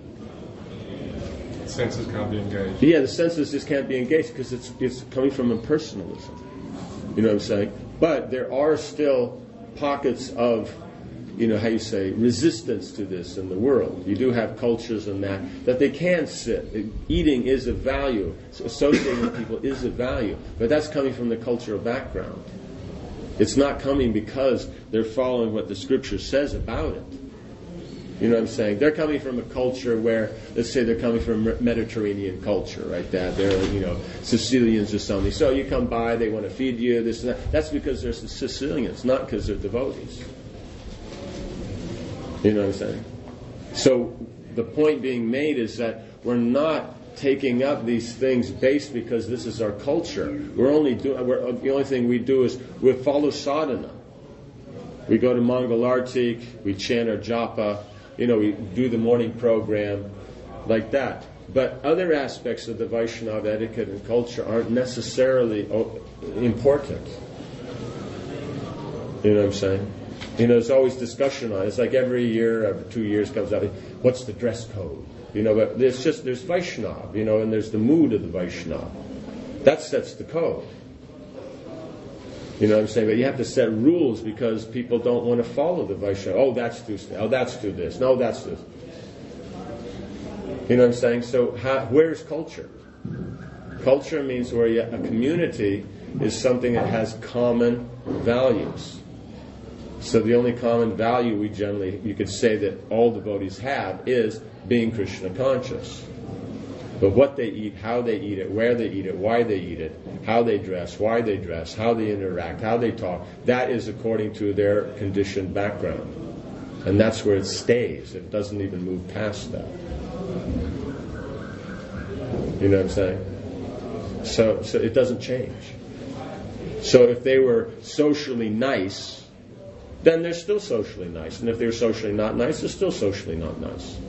Senses can't be engaged. Yeah, the senses just can't be engaged because it's coming from impersonalism. You know what I'm saying? But there are still pockets of, resistance to this in the world. You do have cultures and that they can sit. Eating is a value. Associating with people is a value. But that's coming from the cultural background. It's not coming because they're following what the scripture says about it. You know what I'm saying? They're coming from a culture where, let's say they're coming from Mediterranean culture, right? That they're, Sicilians or something. So you come by, they want to feed you, this and that. That's because they're Sicilians, not because they're devotees. You know what I'm saying? So the point being made is that we're not taking up these things based because this is our culture. The only thing we do is we follow sadhana. We go to Mangal Artik, we chant our japa, we do the morning program like that. But other aspects of the Vaishnava etiquette and culture aren't necessarily important. You know what I'm saying? There's always discussion on it. It's like every year, every 2 years comes out, what's the dress code? But there's Vaishnava, and there's the mood of the Vaishnava. That sets the code. You know what I'm saying? But you have to set rules because people don't want to follow the Vaishnava. Oh, that's too this. No, that's this. You know what I'm saying? So where's culture? Culture means where a community is something that has common values. So the only common value you could say that all devotees have is being Krishna conscious. But what they eat, how they eat it, where they eat it, why they eat it, how they dress, why they dress, how they interact, how they talk, that is according to their conditioned background. And that's where it stays. It doesn't even move past that. You know what I'm saying? So it doesn't change. So if they were socially nice, then they're still socially nice. And if they're socially not nice, they're still socially not nice.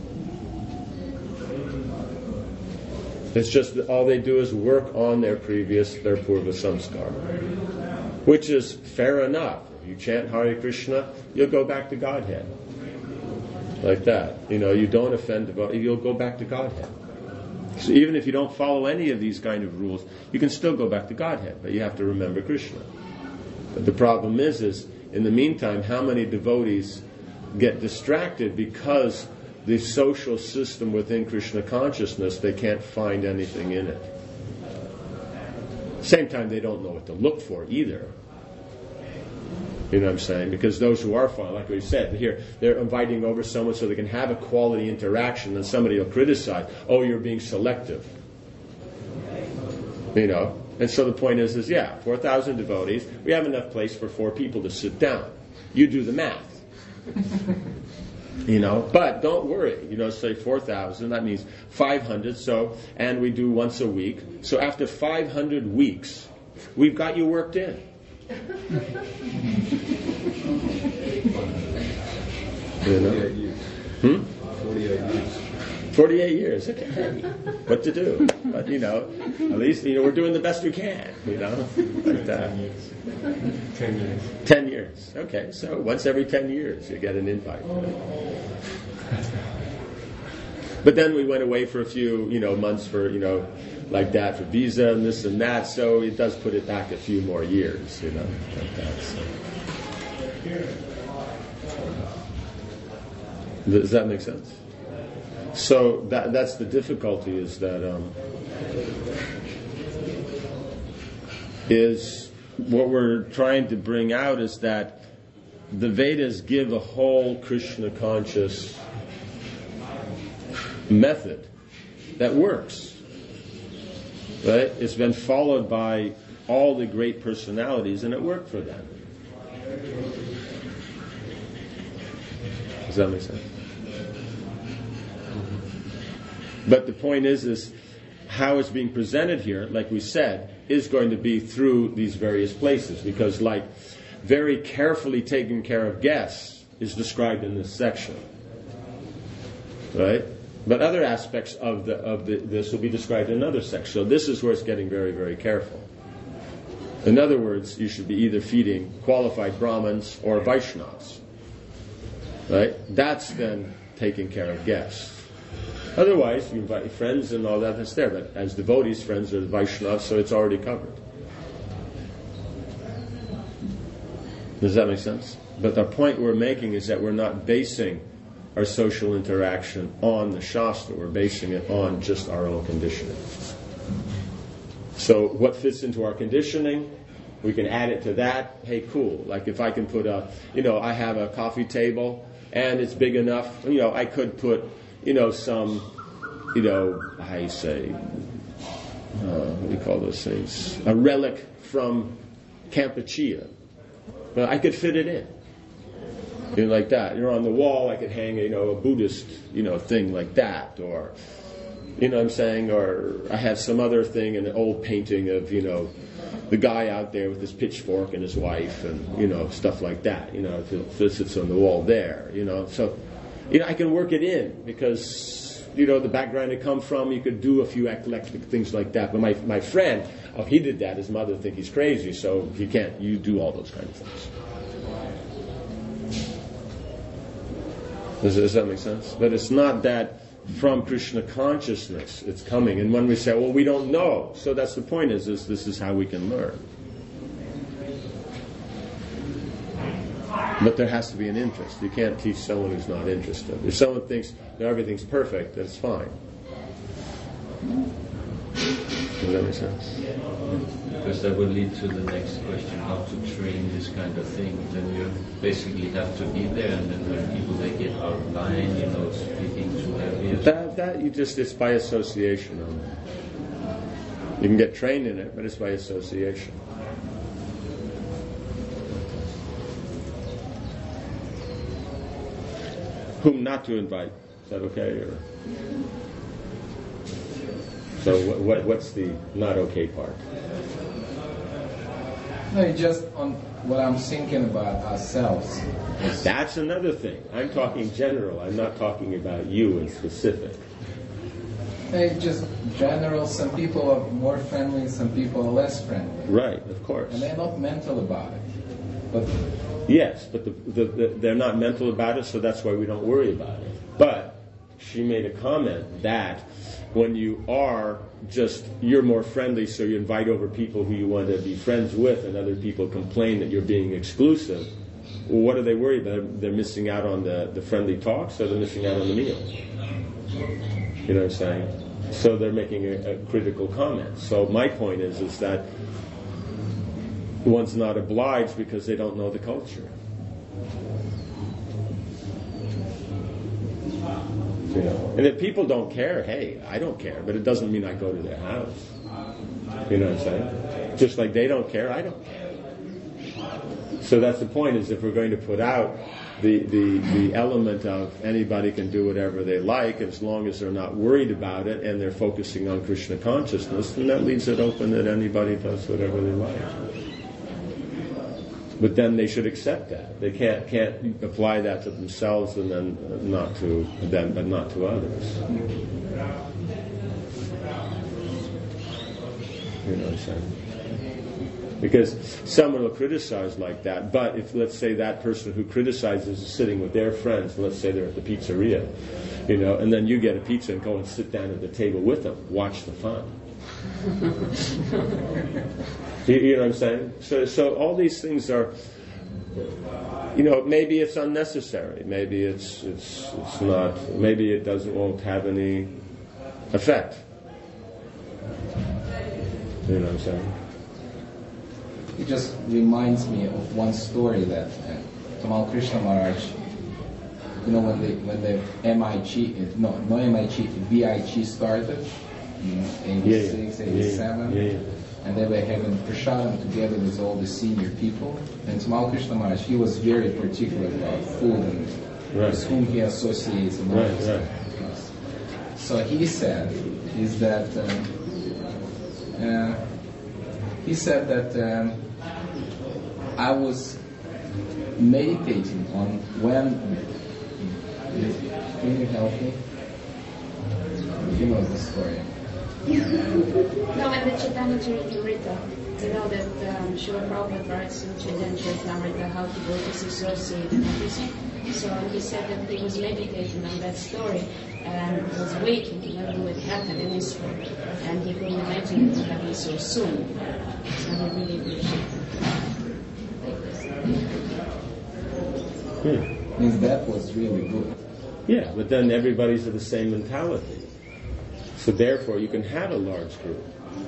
It's just that all they do is work on their purva samskar, which is fair enough. If you chant Hare Krishna, you'll go back to Godhead. Like that. You don't offend devotees, you'll go back to Godhead. So even if you don't follow any of these kind of rules, you can still go back to Godhead, but you have to remember Krishna. But the problem is in the meantime, how many devotees get distracted because the social system within Krishna consciousness, they can't find anything in it. Same time, they don't know what to look for either. You know what I'm saying? Because those who are following, like we said here, they're inviting over someone so they can have a quality interaction, and somebody will criticize, oh, you're being selective. And so the point is 4,000 devotees, we have enough place for 4 people to sit down. You do the math. But don't worry, say 4,000, that means 500, and we do once a week. So after 500 weeks, we've got you worked in. 48 years. 48 years. 48 years, okay. What to do? But, at least, we're doing the best we can, like that. 10 years. 10 years, okay. So once every 10 years, you get an invite. But then we went away for a few, months for, like that, for visa and this and that, so it does put it back a few more years, like that. So. Does that make sense? So that's the difficulty is that is what we're trying to bring out is that the Vedas give a whole Krishna conscious method that works. Right? It's been followed by all the great personalities and it worked for them. Does that make sense? But the point is how it's being presented here, like we said, is going to be through these various places. Because like very carefully taking care of guests is described in this section. Right? But other aspects of this will be described in another section. So this is where it's getting very, very careful. In other words, you should be either feeding qualified Brahmins or Vaishnavas. Right? That's then taking care of guests. Otherwise, you invite friends and all that's there. But as devotees, friends are the Vaishnavas, so it's already covered. Does that make sense? But the point we're making is that we're not basing our social interaction on the Shastra. We're basing it on just our own conditioning. So what fits into our conditioning, we can add it to that. Hey, cool. Like if I can put I have a coffee table and it's big enough, I could put, some, what do you call those things? A relic from Kampuchea. But I could fit it in. Like that. On the wall I could hang, a Buddhist, thing like that. Or, what I'm saying? Or I have some other thing, an old painting of, the guy out there with his pitchfork and his wife and, stuff like that. It sits on the wall there, So, I can work it in because, the background I come from, you could do a few eclectic things like that. But my friend, he did that. His mother think he's crazy, so you do all those kind of things. Does that make sense? But it's not that from Krishna consciousness it's coming. And when we say, well, we don't know. So that's the point is this is how we can learn. But there has to be an interest. You can't teach someone who's not interested. If someone thinks everything's perfect, that's fine. Does that make sense? Because that will lead to the next question, how to train this kind of thing. Then you basically have to be there, and then when people they get out of line, speaking too heavy. It's by association. You can get trained in it, but it's by association. Whom not to invite? Is that okay? Or? So what's the not okay part? No, just on what I'm thinking about ourselves. That's another thing. I'm talking general. I'm not talking about you in specific. Just general. Some people are more friendly, some people are less friendly. Right, of course. And they're not mental about it. But yes, but they're not mental about it, so that's why we don't worry about it. But she made a comment that when you are you're more friendly, so you invite over people who you want to be friends with, and other people complain that you're being exclusive. Well, what are they worried about? They're missing out on the friendly talks, or they're missing out on the meals. You know what I'm saying? So they're making a critical comment. So my point is that one's not obliged because they don't know the culture. And if people don't care, hey, I don't care, but it doesn't mean I go to their house. You know what I'm saying? Just like they don't care, I don't care. So that's the point, is if we're going to put out the element of anybody can do whatever they like, as long as they're not worried about it and they're focusing on Krishna consciousness, then that leaves it open that anybody does whatever they like. But then they should accept that. They can't apply that to themselves and then not to them, but not to others. You know what I'm saying? Because someone will criticize like that, but if, let's say, that person who criticizes is sitting with their friends, let's say they're at the pizzeria, and then you get a pizza and go and sit down at the table with them, watch the fun. You know what I'm saying? So all these things are, maybe it's unnecessary. Maybe it's not. Maybe it won't have any effect. You know what I'm saying? It just reminds me of one story that Tamal Krishna Maharaj, when the VIG started in 86, 87, and they were having prasadam together with all the senior people. And Tamal Krishna Maharaj, he was very particular about food and with whom he associates and all this. So he said that I was meditating on when. Can you help me? You know the story. No, when the Chaitanya Charitamrita You know that Srila Prabhupada writes in Chaitanya Charitamrita how to go to associate and everything. So he said that he was meditating on that story and was waiting when will it happen in Israel. And he couldn't imagine it would happen so soon. So he really appreciated it. Means that was really good. Yeah, but then everybody's of the same mentality. So therefore you can have a large group.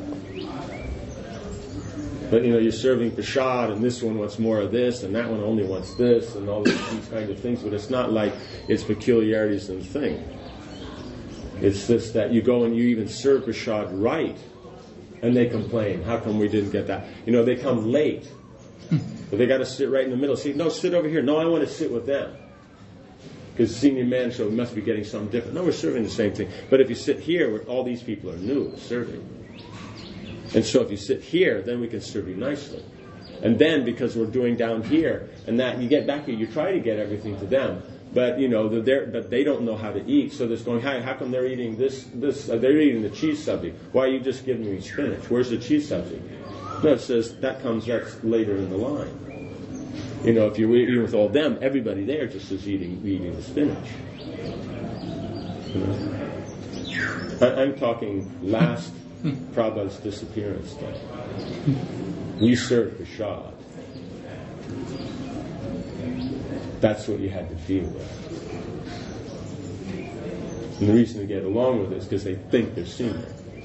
But you're serving prasad, and this one wants more of this, and that one only wants this, and all these kind of things. But it's not like it's peculiarities in the thing. It's just that you go and you even serve prasad right, and they complain. How come we didn't get that? They come late, but they got to sit right in the middle. See, no, sit over here. No, I want to sit with them. Because senior man, so we must be getting something different. No, we're serving the same thing. But if you sit here, where all these people are new serving. And so if you sit here, then we can serve you nicely. And then, because we're doing down here, and that you get back here, you try to get everything to them. But, but they don't know how to eat. So they're going, how come they're eating this, they're eating the cheese sabzi. Why are you just giving me spinach? Where's the cheese sabzi? No, it says that's later in the line. If you're eating with all them, everybody there just is eating the spinach. I'm talking last Prabhupada's disappearance day. We served prasad. That's what you had to deal with. And the reason to get along with it is because they think they're senior.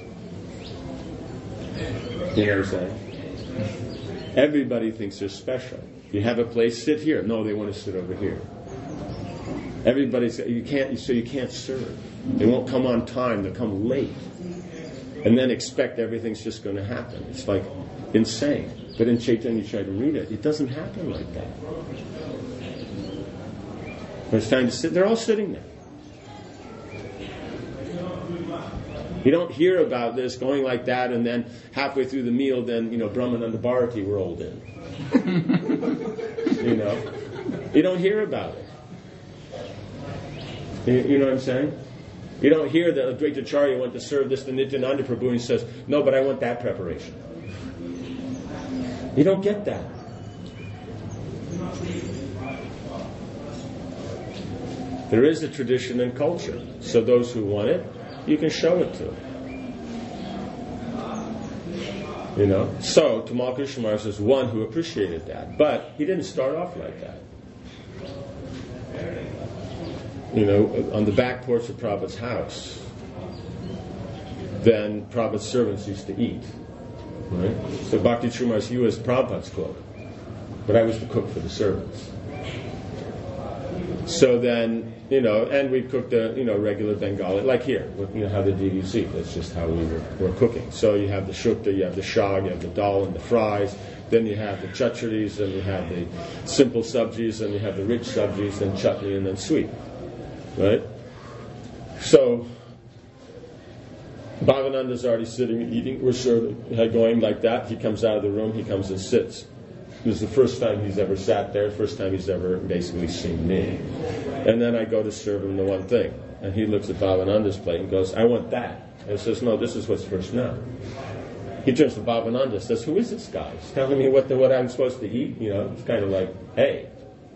You know what I'm saying? Everybody thinks they're special. You have a place, sit here. No, they want to sit over here. You can't serve. They won't come on time. They'll come late. And then expect everything's just going to happen. It's like insane. But in Chaitanya Charitamrita, it doesn't happen like that. When it's time to sit, they're all sitting there. You don't hear about this going like that, and then halfway through the meal, then Brahmananda Bharati rolled in. You don't hear about it. You know what I'm saying? You don't hear that Advaita Acharya went to serve this to Nityananda Prabhu and says, no, but I want that preparation. You don't get that. There is a tradition and culture. So those who want it, you can show it to. So Tamal Krishna Maharaj is one who appreciated that. But he didn't start off like that. On the back porch of Prabhupada's house, then Prabhupada's servants used to eat. Right? So Bhakti Maharaj, he was Prabhupada's cook, but I was the cook for the servants. So then, and we cooked a, regular Bengali, like here, how the DVs eat. That's just how we were cooking. So you have the shukta, you have the shag, you have the dal and the fries, then you have the chacharis, and you have the simple sabjis, and you have the rich sabjis, and chutney, and then sweet. Right? So, Bhavananda's already sitting and eating. We're going like that. He comes out of the room, he comes and sits. This is the first time he's ever sat there, first time he's ever basically seen me. And then I go to serve him the one thing. And he looks at Bhavananda's plate and goes, I want that. And says, no, this is what's first now. He turns to Bhavananda and says, who is this guy? He's telling me what I'm supposed to eat. It's kind of like, hey.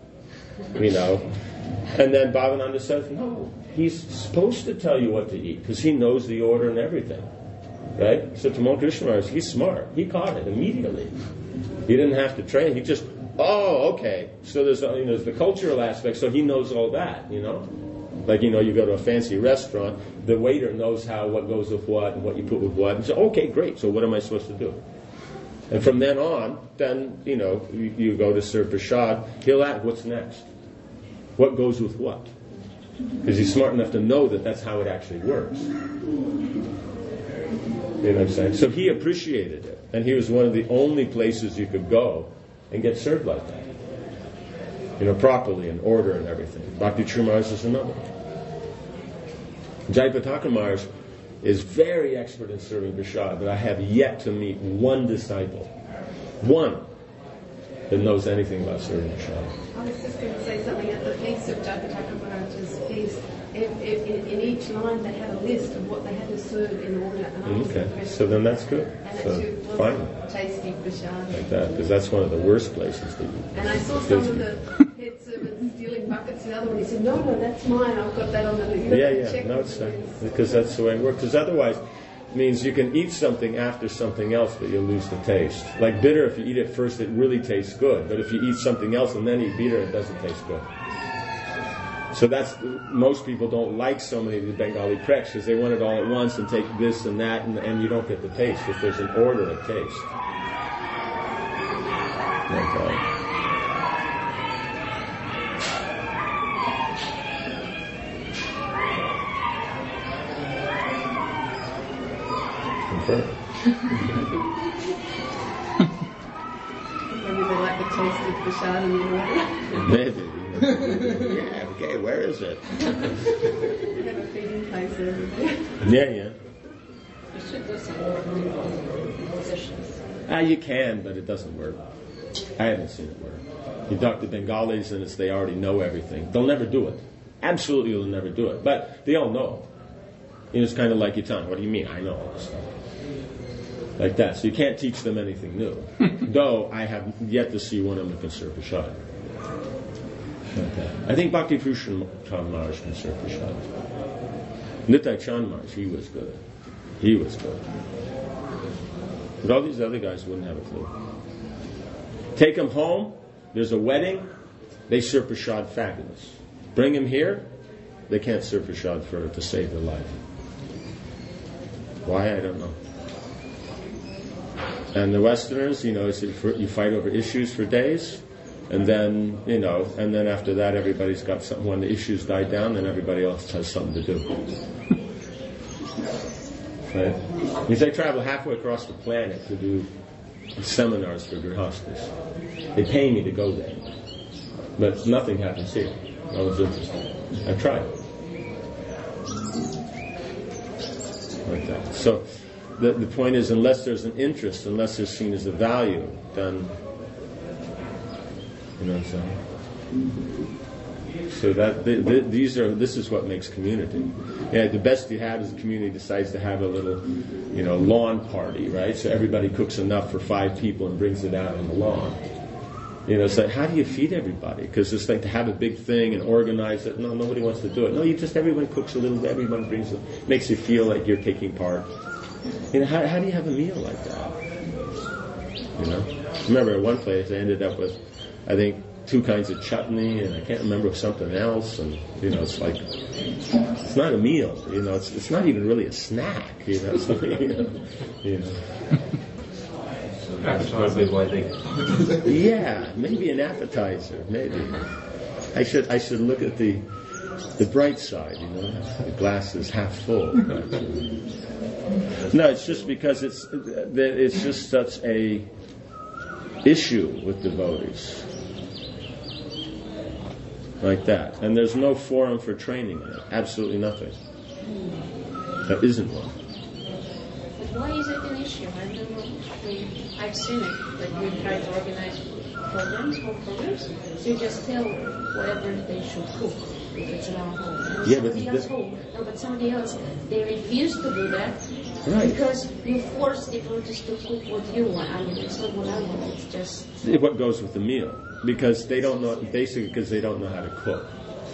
And then Bhavananda says, no, he's supposed to tell you what to eat because he knows the order and everything. Right? So Tamal Krishna Maharaj, he's smart. He caught it immediately. He didn't have to train. He just, okay. So there's the cultural aspect, so he knows all that, Like, you go to a fancy restaurant, the waiter knows what goes with what and what you put with what. And so, okay, great. So what am I supposed to do? And from then on, you go to serve prasad, he'll ask, what's next? What goes with what? Because he's smart enough to know that that's how it actually works. You know what I'm saying? So he appreciated it. And he was one of the only places you could go and get served like that. Properly, in order and everything. Bhakti Maharaj is another. Jayapataka Maharaj is very expert in serving prasad, but I have yet to meet one disciple, one, that knows anything about serving prasad. I was just going to say something. At the base of Jayapataka Maharaj's feast, in each line they had a list of what they had to serve in order. And I was Okay, impressed. so then that's good. And So it was fine, tasty prasad. like that, because that's one of the worst places to eat. And I saw some of the head servants stealing buckets. The other one, he said, "No, that's mine. I've got that on the list." Yeah, no, it's because that's the way it works. Because otherwise, it means you can eat something after something else, but you'll lose the taste. Like bitter, if you eat it first, it really tastes good. But if you eat something else and then eat bitter, it doesn't taste good. So most people don't like so many of the Bengali preks because they want it all at once and take this and that, and you don't get the taste if there's an order of taste. Okay. Confirm. Maybe they like the taste of prasad in the water. Maybe. Yeah, okay, where is it? They have a feeding place over there. Yeah. You should do some positions. You can, but it doesn't work. I haven't seen it work. You talk to Bengalis and they already know everything. They'll never do it. Absolutely, they'll never do it. But they all know. It's kind of like you tell them, what do you mean? I know all this stuff. Like that. So you can't teach them anything new. Though I have yet to see one of them can serve prasad. Okay. I think Bhakti Bhushan Maharaj can serve prasad. Nitai Chand Maharaj, he was good. He was good. But all these other guys wouldn't have a clue. Take them home, there's a wedding, they serve prasad fabulous. Bring them here, they can't serve prasad to save their life. Why, I don't know. And the Westerners, you fight over issues for days, and then, and then after that everybody's got something. When the issues die down, then everybody else has something to do. Right? Because they travel halfway across the planet to do seminars for grihastas. They pay me to go there. But nothing happens here. I was interested. I tried. Like that. So the point is, unless there's an interest, unless there's seen as a value, then you know what I'm saying? So that this is what makes community. Yeah, the best you have is the community decides to have a little, lawn party, right? So everybody cooks enough for 5 people and brings it out on the lawn. It's like, how do you feed everybody? Because it's like to have a big thing and organize it. No, nobody wants to do it. No, everyone cooks a little. Everyone brings it. Makes you feel like you're taking part. How do you have a meal like that? Remember at one place I ended up with, I think, 2 kinds of chutney, and I can't remember something else, and it's like it's not a meal, it's not even really a snack, So that's probably why they. Yeah, maybe an appetizer, maybe. I should look at the bright side, the glass is half full. No, it's just because it's just such a issue with devotees. Like that. And there's no forum for training in it. Absolutely nothing. There isn't one. But why is it an issue? I don't know. I've seen it. Like we try to organize programs. So you just tell whatever they should cook if it's in our home. And Yeah, somebody but else home. No, but somebody else, they refuse to do that. Right. Because you force devotees to cook what you want. I mean, it's not what I want. It's just What goes with the meal. Because they don't know, basically because they don't know how to cook.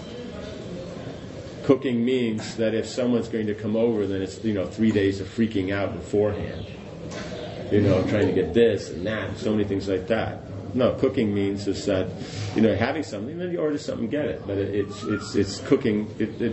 Cooking means that if someone's going to come over, then it's, 3 days of freaking out beforehand. Trying to get this and that, and so many things like that. No, cooking means is that, having something, then you order something and get it. But it's cooking,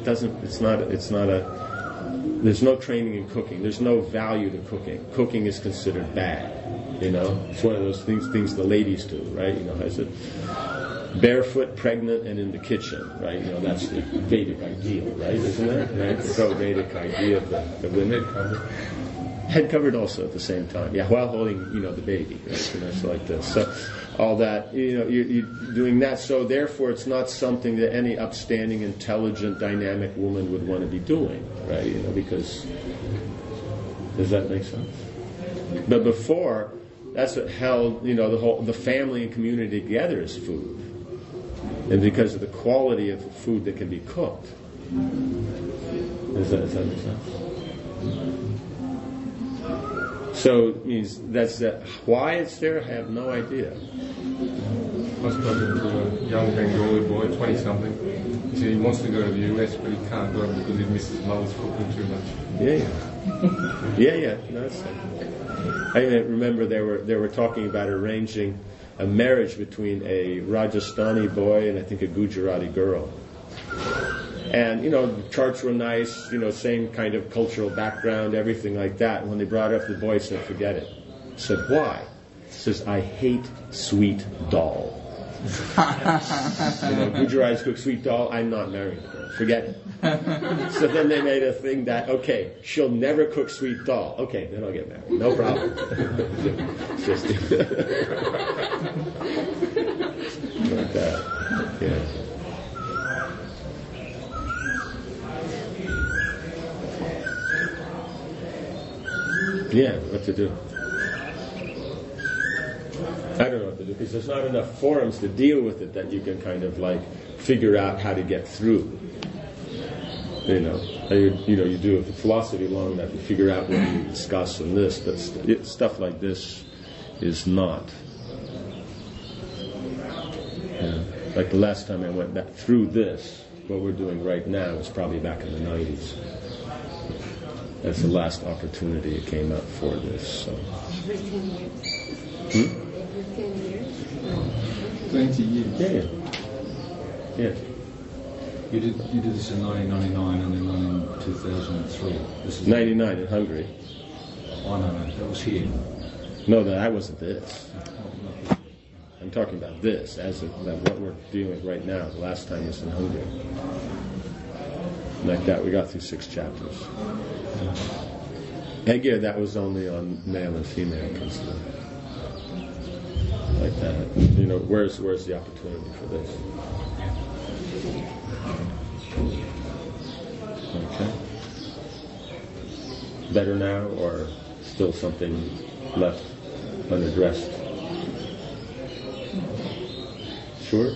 there's no training in cooking. There's no value to cooking. Cooking is considered bad. It's one of those things the ladies do, right? Has it barefoot, pregnant, and in the kitchen, right? That's the Vedic ideal, right? Isn't it? Right? The pro-Vedic idea of the women. Head covered also at the same time. Yeah, while holding, the baby, right? So like this. So all that, you're doing that. So therefore, it's not something that any upstanding, intelligent, dynamic woman would want to be doing, right? Because does that make sense? But before, that's what held, the family and community together is food. And because of the quality of the food that can be cooked. Does that make sense? So it means that's that. Why it's there, I have no idea. I was talking to a young Bengali boy, 20-something. He said he wants to go to the US, but he can't go because he misses his mother's cooking too much. Yeah. No, that's I remember they were talking about arranging a marriage between a Rajasthani boy and I think a Gujarati girl. And, the charts were nice, same kind of cultural background, everything like that. And when they brought up, the boy said, forget it. I said, why? He says, I hate sweet dal. Gujaratis cook sweet dal, I'm not marrying her. Forget it. So then they made a thing that, okay, she'll never cook sweet dal. Okay, then I'll get married. No problem. Just like that. Yeah. Yeah, what to do? I don't know what to do because there's not enough forums to deal with it that you can kind of figure out how to get through. You do a philosophy long enough, you figure out what you discuss and this, but stuff like this is not. Like the last time I went back through this, what we're doing right now is probably back in the 90s. That's the last opportunity it came up for this. So. Every 10 years. Every 10 years. 20 years. Yeah. You did this in 1999 and then one in 2003. This is 99 in Hungary. Oh no, that was here. No, that wasn't this. I'm talking about this as what we're dealing with right now. The last time was in Hungary. Like that, we got through 6 chapters. Again, that was only on male and female consider. Like that. Where's the opportunity for this? Okay. Better now, or still something left unaddressed? Sure?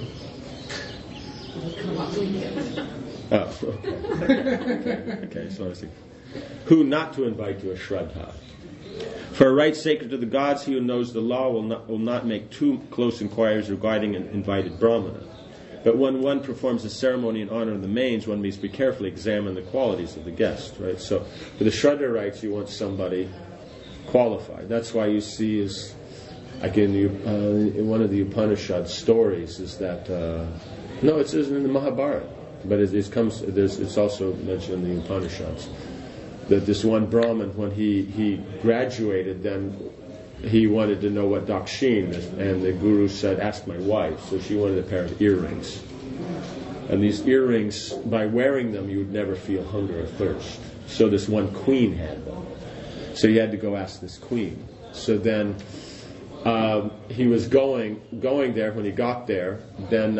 Oh, okay. So I see. Who not to invite to a Shraddha? For a rite sacred to the gods, he who knows the law will not make too close inquiries regarding an invited brahmana. But when one performs a ceremony in honor of the mains, one must be carefully examine the qualities of the guest, right? So for the Shraddha rites, you want somebody qualified. That's why you see is, like in one of the Upanishad stories, is that no, it says in the Mahabharata, but it's also mentioned in the Upanishads that this one Brahmin, when he graduated, then he wanted to know what dakshin is, and the guru said, ask my wife. So she wanted a pair of earrings. And these earrings, by wearing them, you would never feel hunger or thirst. So this one queen had them. So he had to go ask this queen. So then he was going there. When he got there, then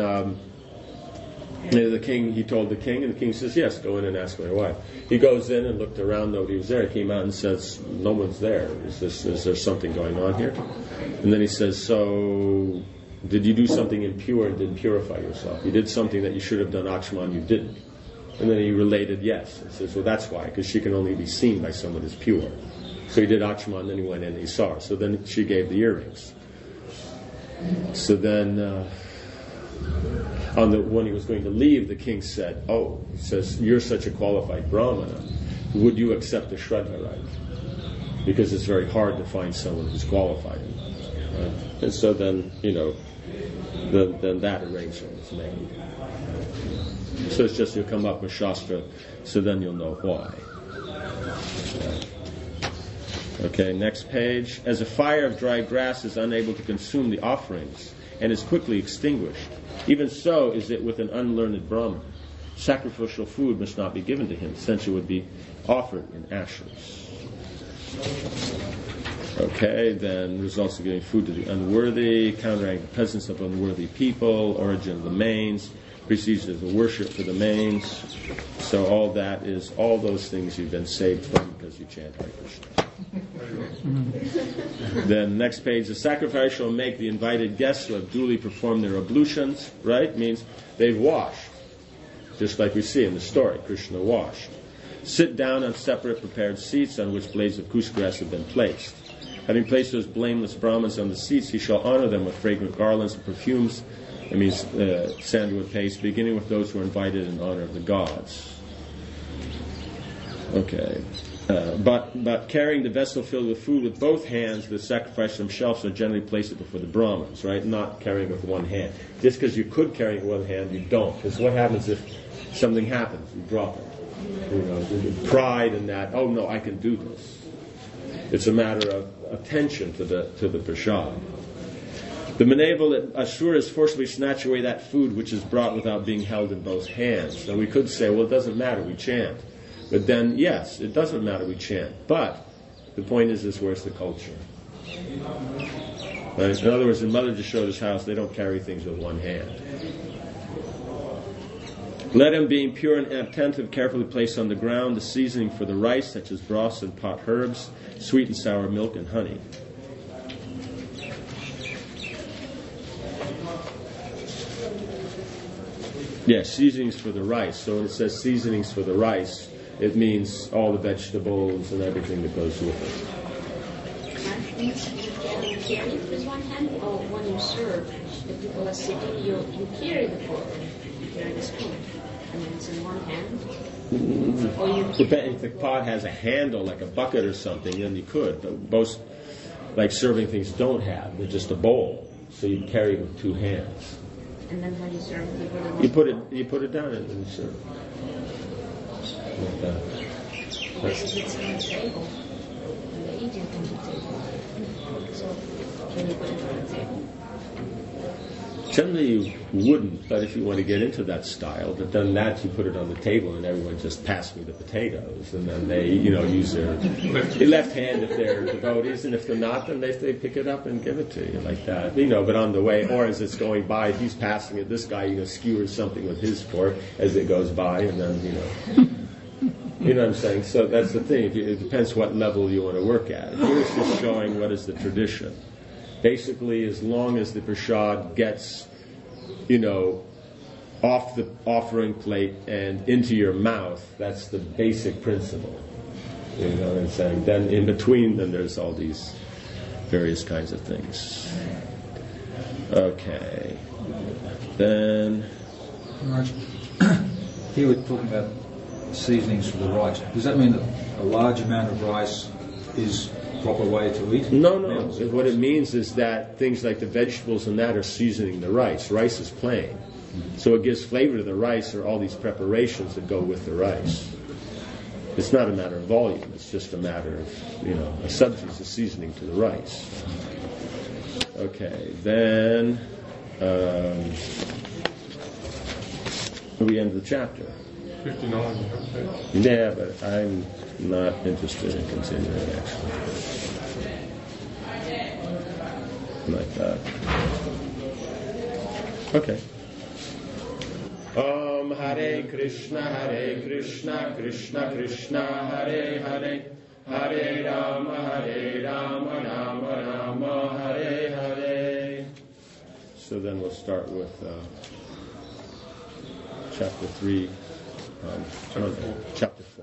the king, he told the king, and the king says, yes, go in and ask my wife. He goes in and looked around, nobody was there. He came out and says, no one's there. Is there something going on here? And then he says, so did you do something impure and didn't purify yourself? You did something that you should have done Achman, you didn't. And then he related, yes. He says, well, that's why, because she can only be seen by someone who's pure. So he did Achman, then he went in and he saw her. So then she gave the earrings. So then when he was going to leave, the king said, he says, you're such a qualified brahmana. Would you accept the Shraddha rite? Because it's very hard to find someone who's qualified. Right? And so then, then that arrangement is made. So it's just you'll come up with Shastra, so then you'll know why. Okay, next page. As a fire of dry grass is unable to consume the offerings and is quickly extinguished, even so is it with an unlearned Brahmin. Sacrificial food must not be given to him, since it would be offered in ashes. Okay, then results of giving food to the unworthy, countering the presence of unworthy people, origin of the mains, procedures of the worship for the mains. So all those things you've been saved from because you chant Hare Krishna. Then next page, the sacrifice shall make the invited guests who have duly performed their ablutions, right? Means they've washed. just like we see in the story, Krishna washed. Sit down on separate prepared seats on which blades of kush grass have been placed. Having placed those blameless Brahmins on the seats, he shall honor them with fragrant garlands and perfumes. It means sandalwood paste, beginning with those who are invited in honor of the gods. Okay. But carrying the vessel filled with food with both hands, the sacrifice themselves are generally placed before the Brahmins, right? Not carrying with one hand. Just because you could carry it with one hand, you don't. Because what happens if something happens? You drop it. The pride in that, oh no, I can do this. It's a matter of attention to the prasad. The benevolent asuras forcibly snatch away that food which is brought without being held in both hands. Now we could say, well, it doesn't matter, we chant. But then, yes, it doesn't matter, we chant. But the point is, where's the culture? Right? In other words, in Mother Jashoda's house, they don't carry things with one hand. Let him, being pure and attentive, carefully place on the ground the seasoning for the rice, such as broths and pot herbs, sweet and sour milk, and honey. Yes, seasonings for the rice. So when it says seasonings for the rice, it means all the vegetables and everything that goes with it. You carry it with one hand, or when you serve, the people are sitting, you carry the fork, you carry the spoon. I mean, it's in one hand. Or you If the pot has a handle, like a bucket or something, then you could. But most, like serving things, don't have. They're just a bowl. So you carry it with two hands. And then when you serve, you put it down and then you serve. Like that. Yes, if it's on the table, and they eat it on the table. So can you put it on the table? Generally you wouldn't, but if you want to get into that style, but then that you put it on the table and everyone just pass me the potatoes, and then they, use their left hand if they're devotees, and if they're not, then they pick it up and give it to you like that. But on the way, or as it's going by, if he's passing it, this guy, skewers something with his fork as it goes by, and then, You know what I'm saying? So that's the thing. It depends what level you want to work at. Here's just showing what is the tradition. Basically, as long as the prasad gets, off the offering plate and into your mouth, that's the basic principle. You know what I'm saying? Then in between them, there's all these various kinds of things. Okay. Then... Right. Here we're talking about seasonings for the rice. Does that mean that a large amount of rice is proper way to eat? No. What it means is that things like the vegetables and that are seasoning the rice. Rice is plain. So it gives flavor to the rice, or all these preparations that go with the rice. It's not a matter of volume. It's just a matter of, a substance, a seasoning to the rice. Okay, then we end the chapter. 59. Yeah, but I'm not interested in continuing, actually. Like that. Okay. Om Hare Krishna, Krishna Krishna, Hare Hare, Hare Rama, Rama Rama, Hare Hare. So then we'll start with chapter 3. Chapter 4.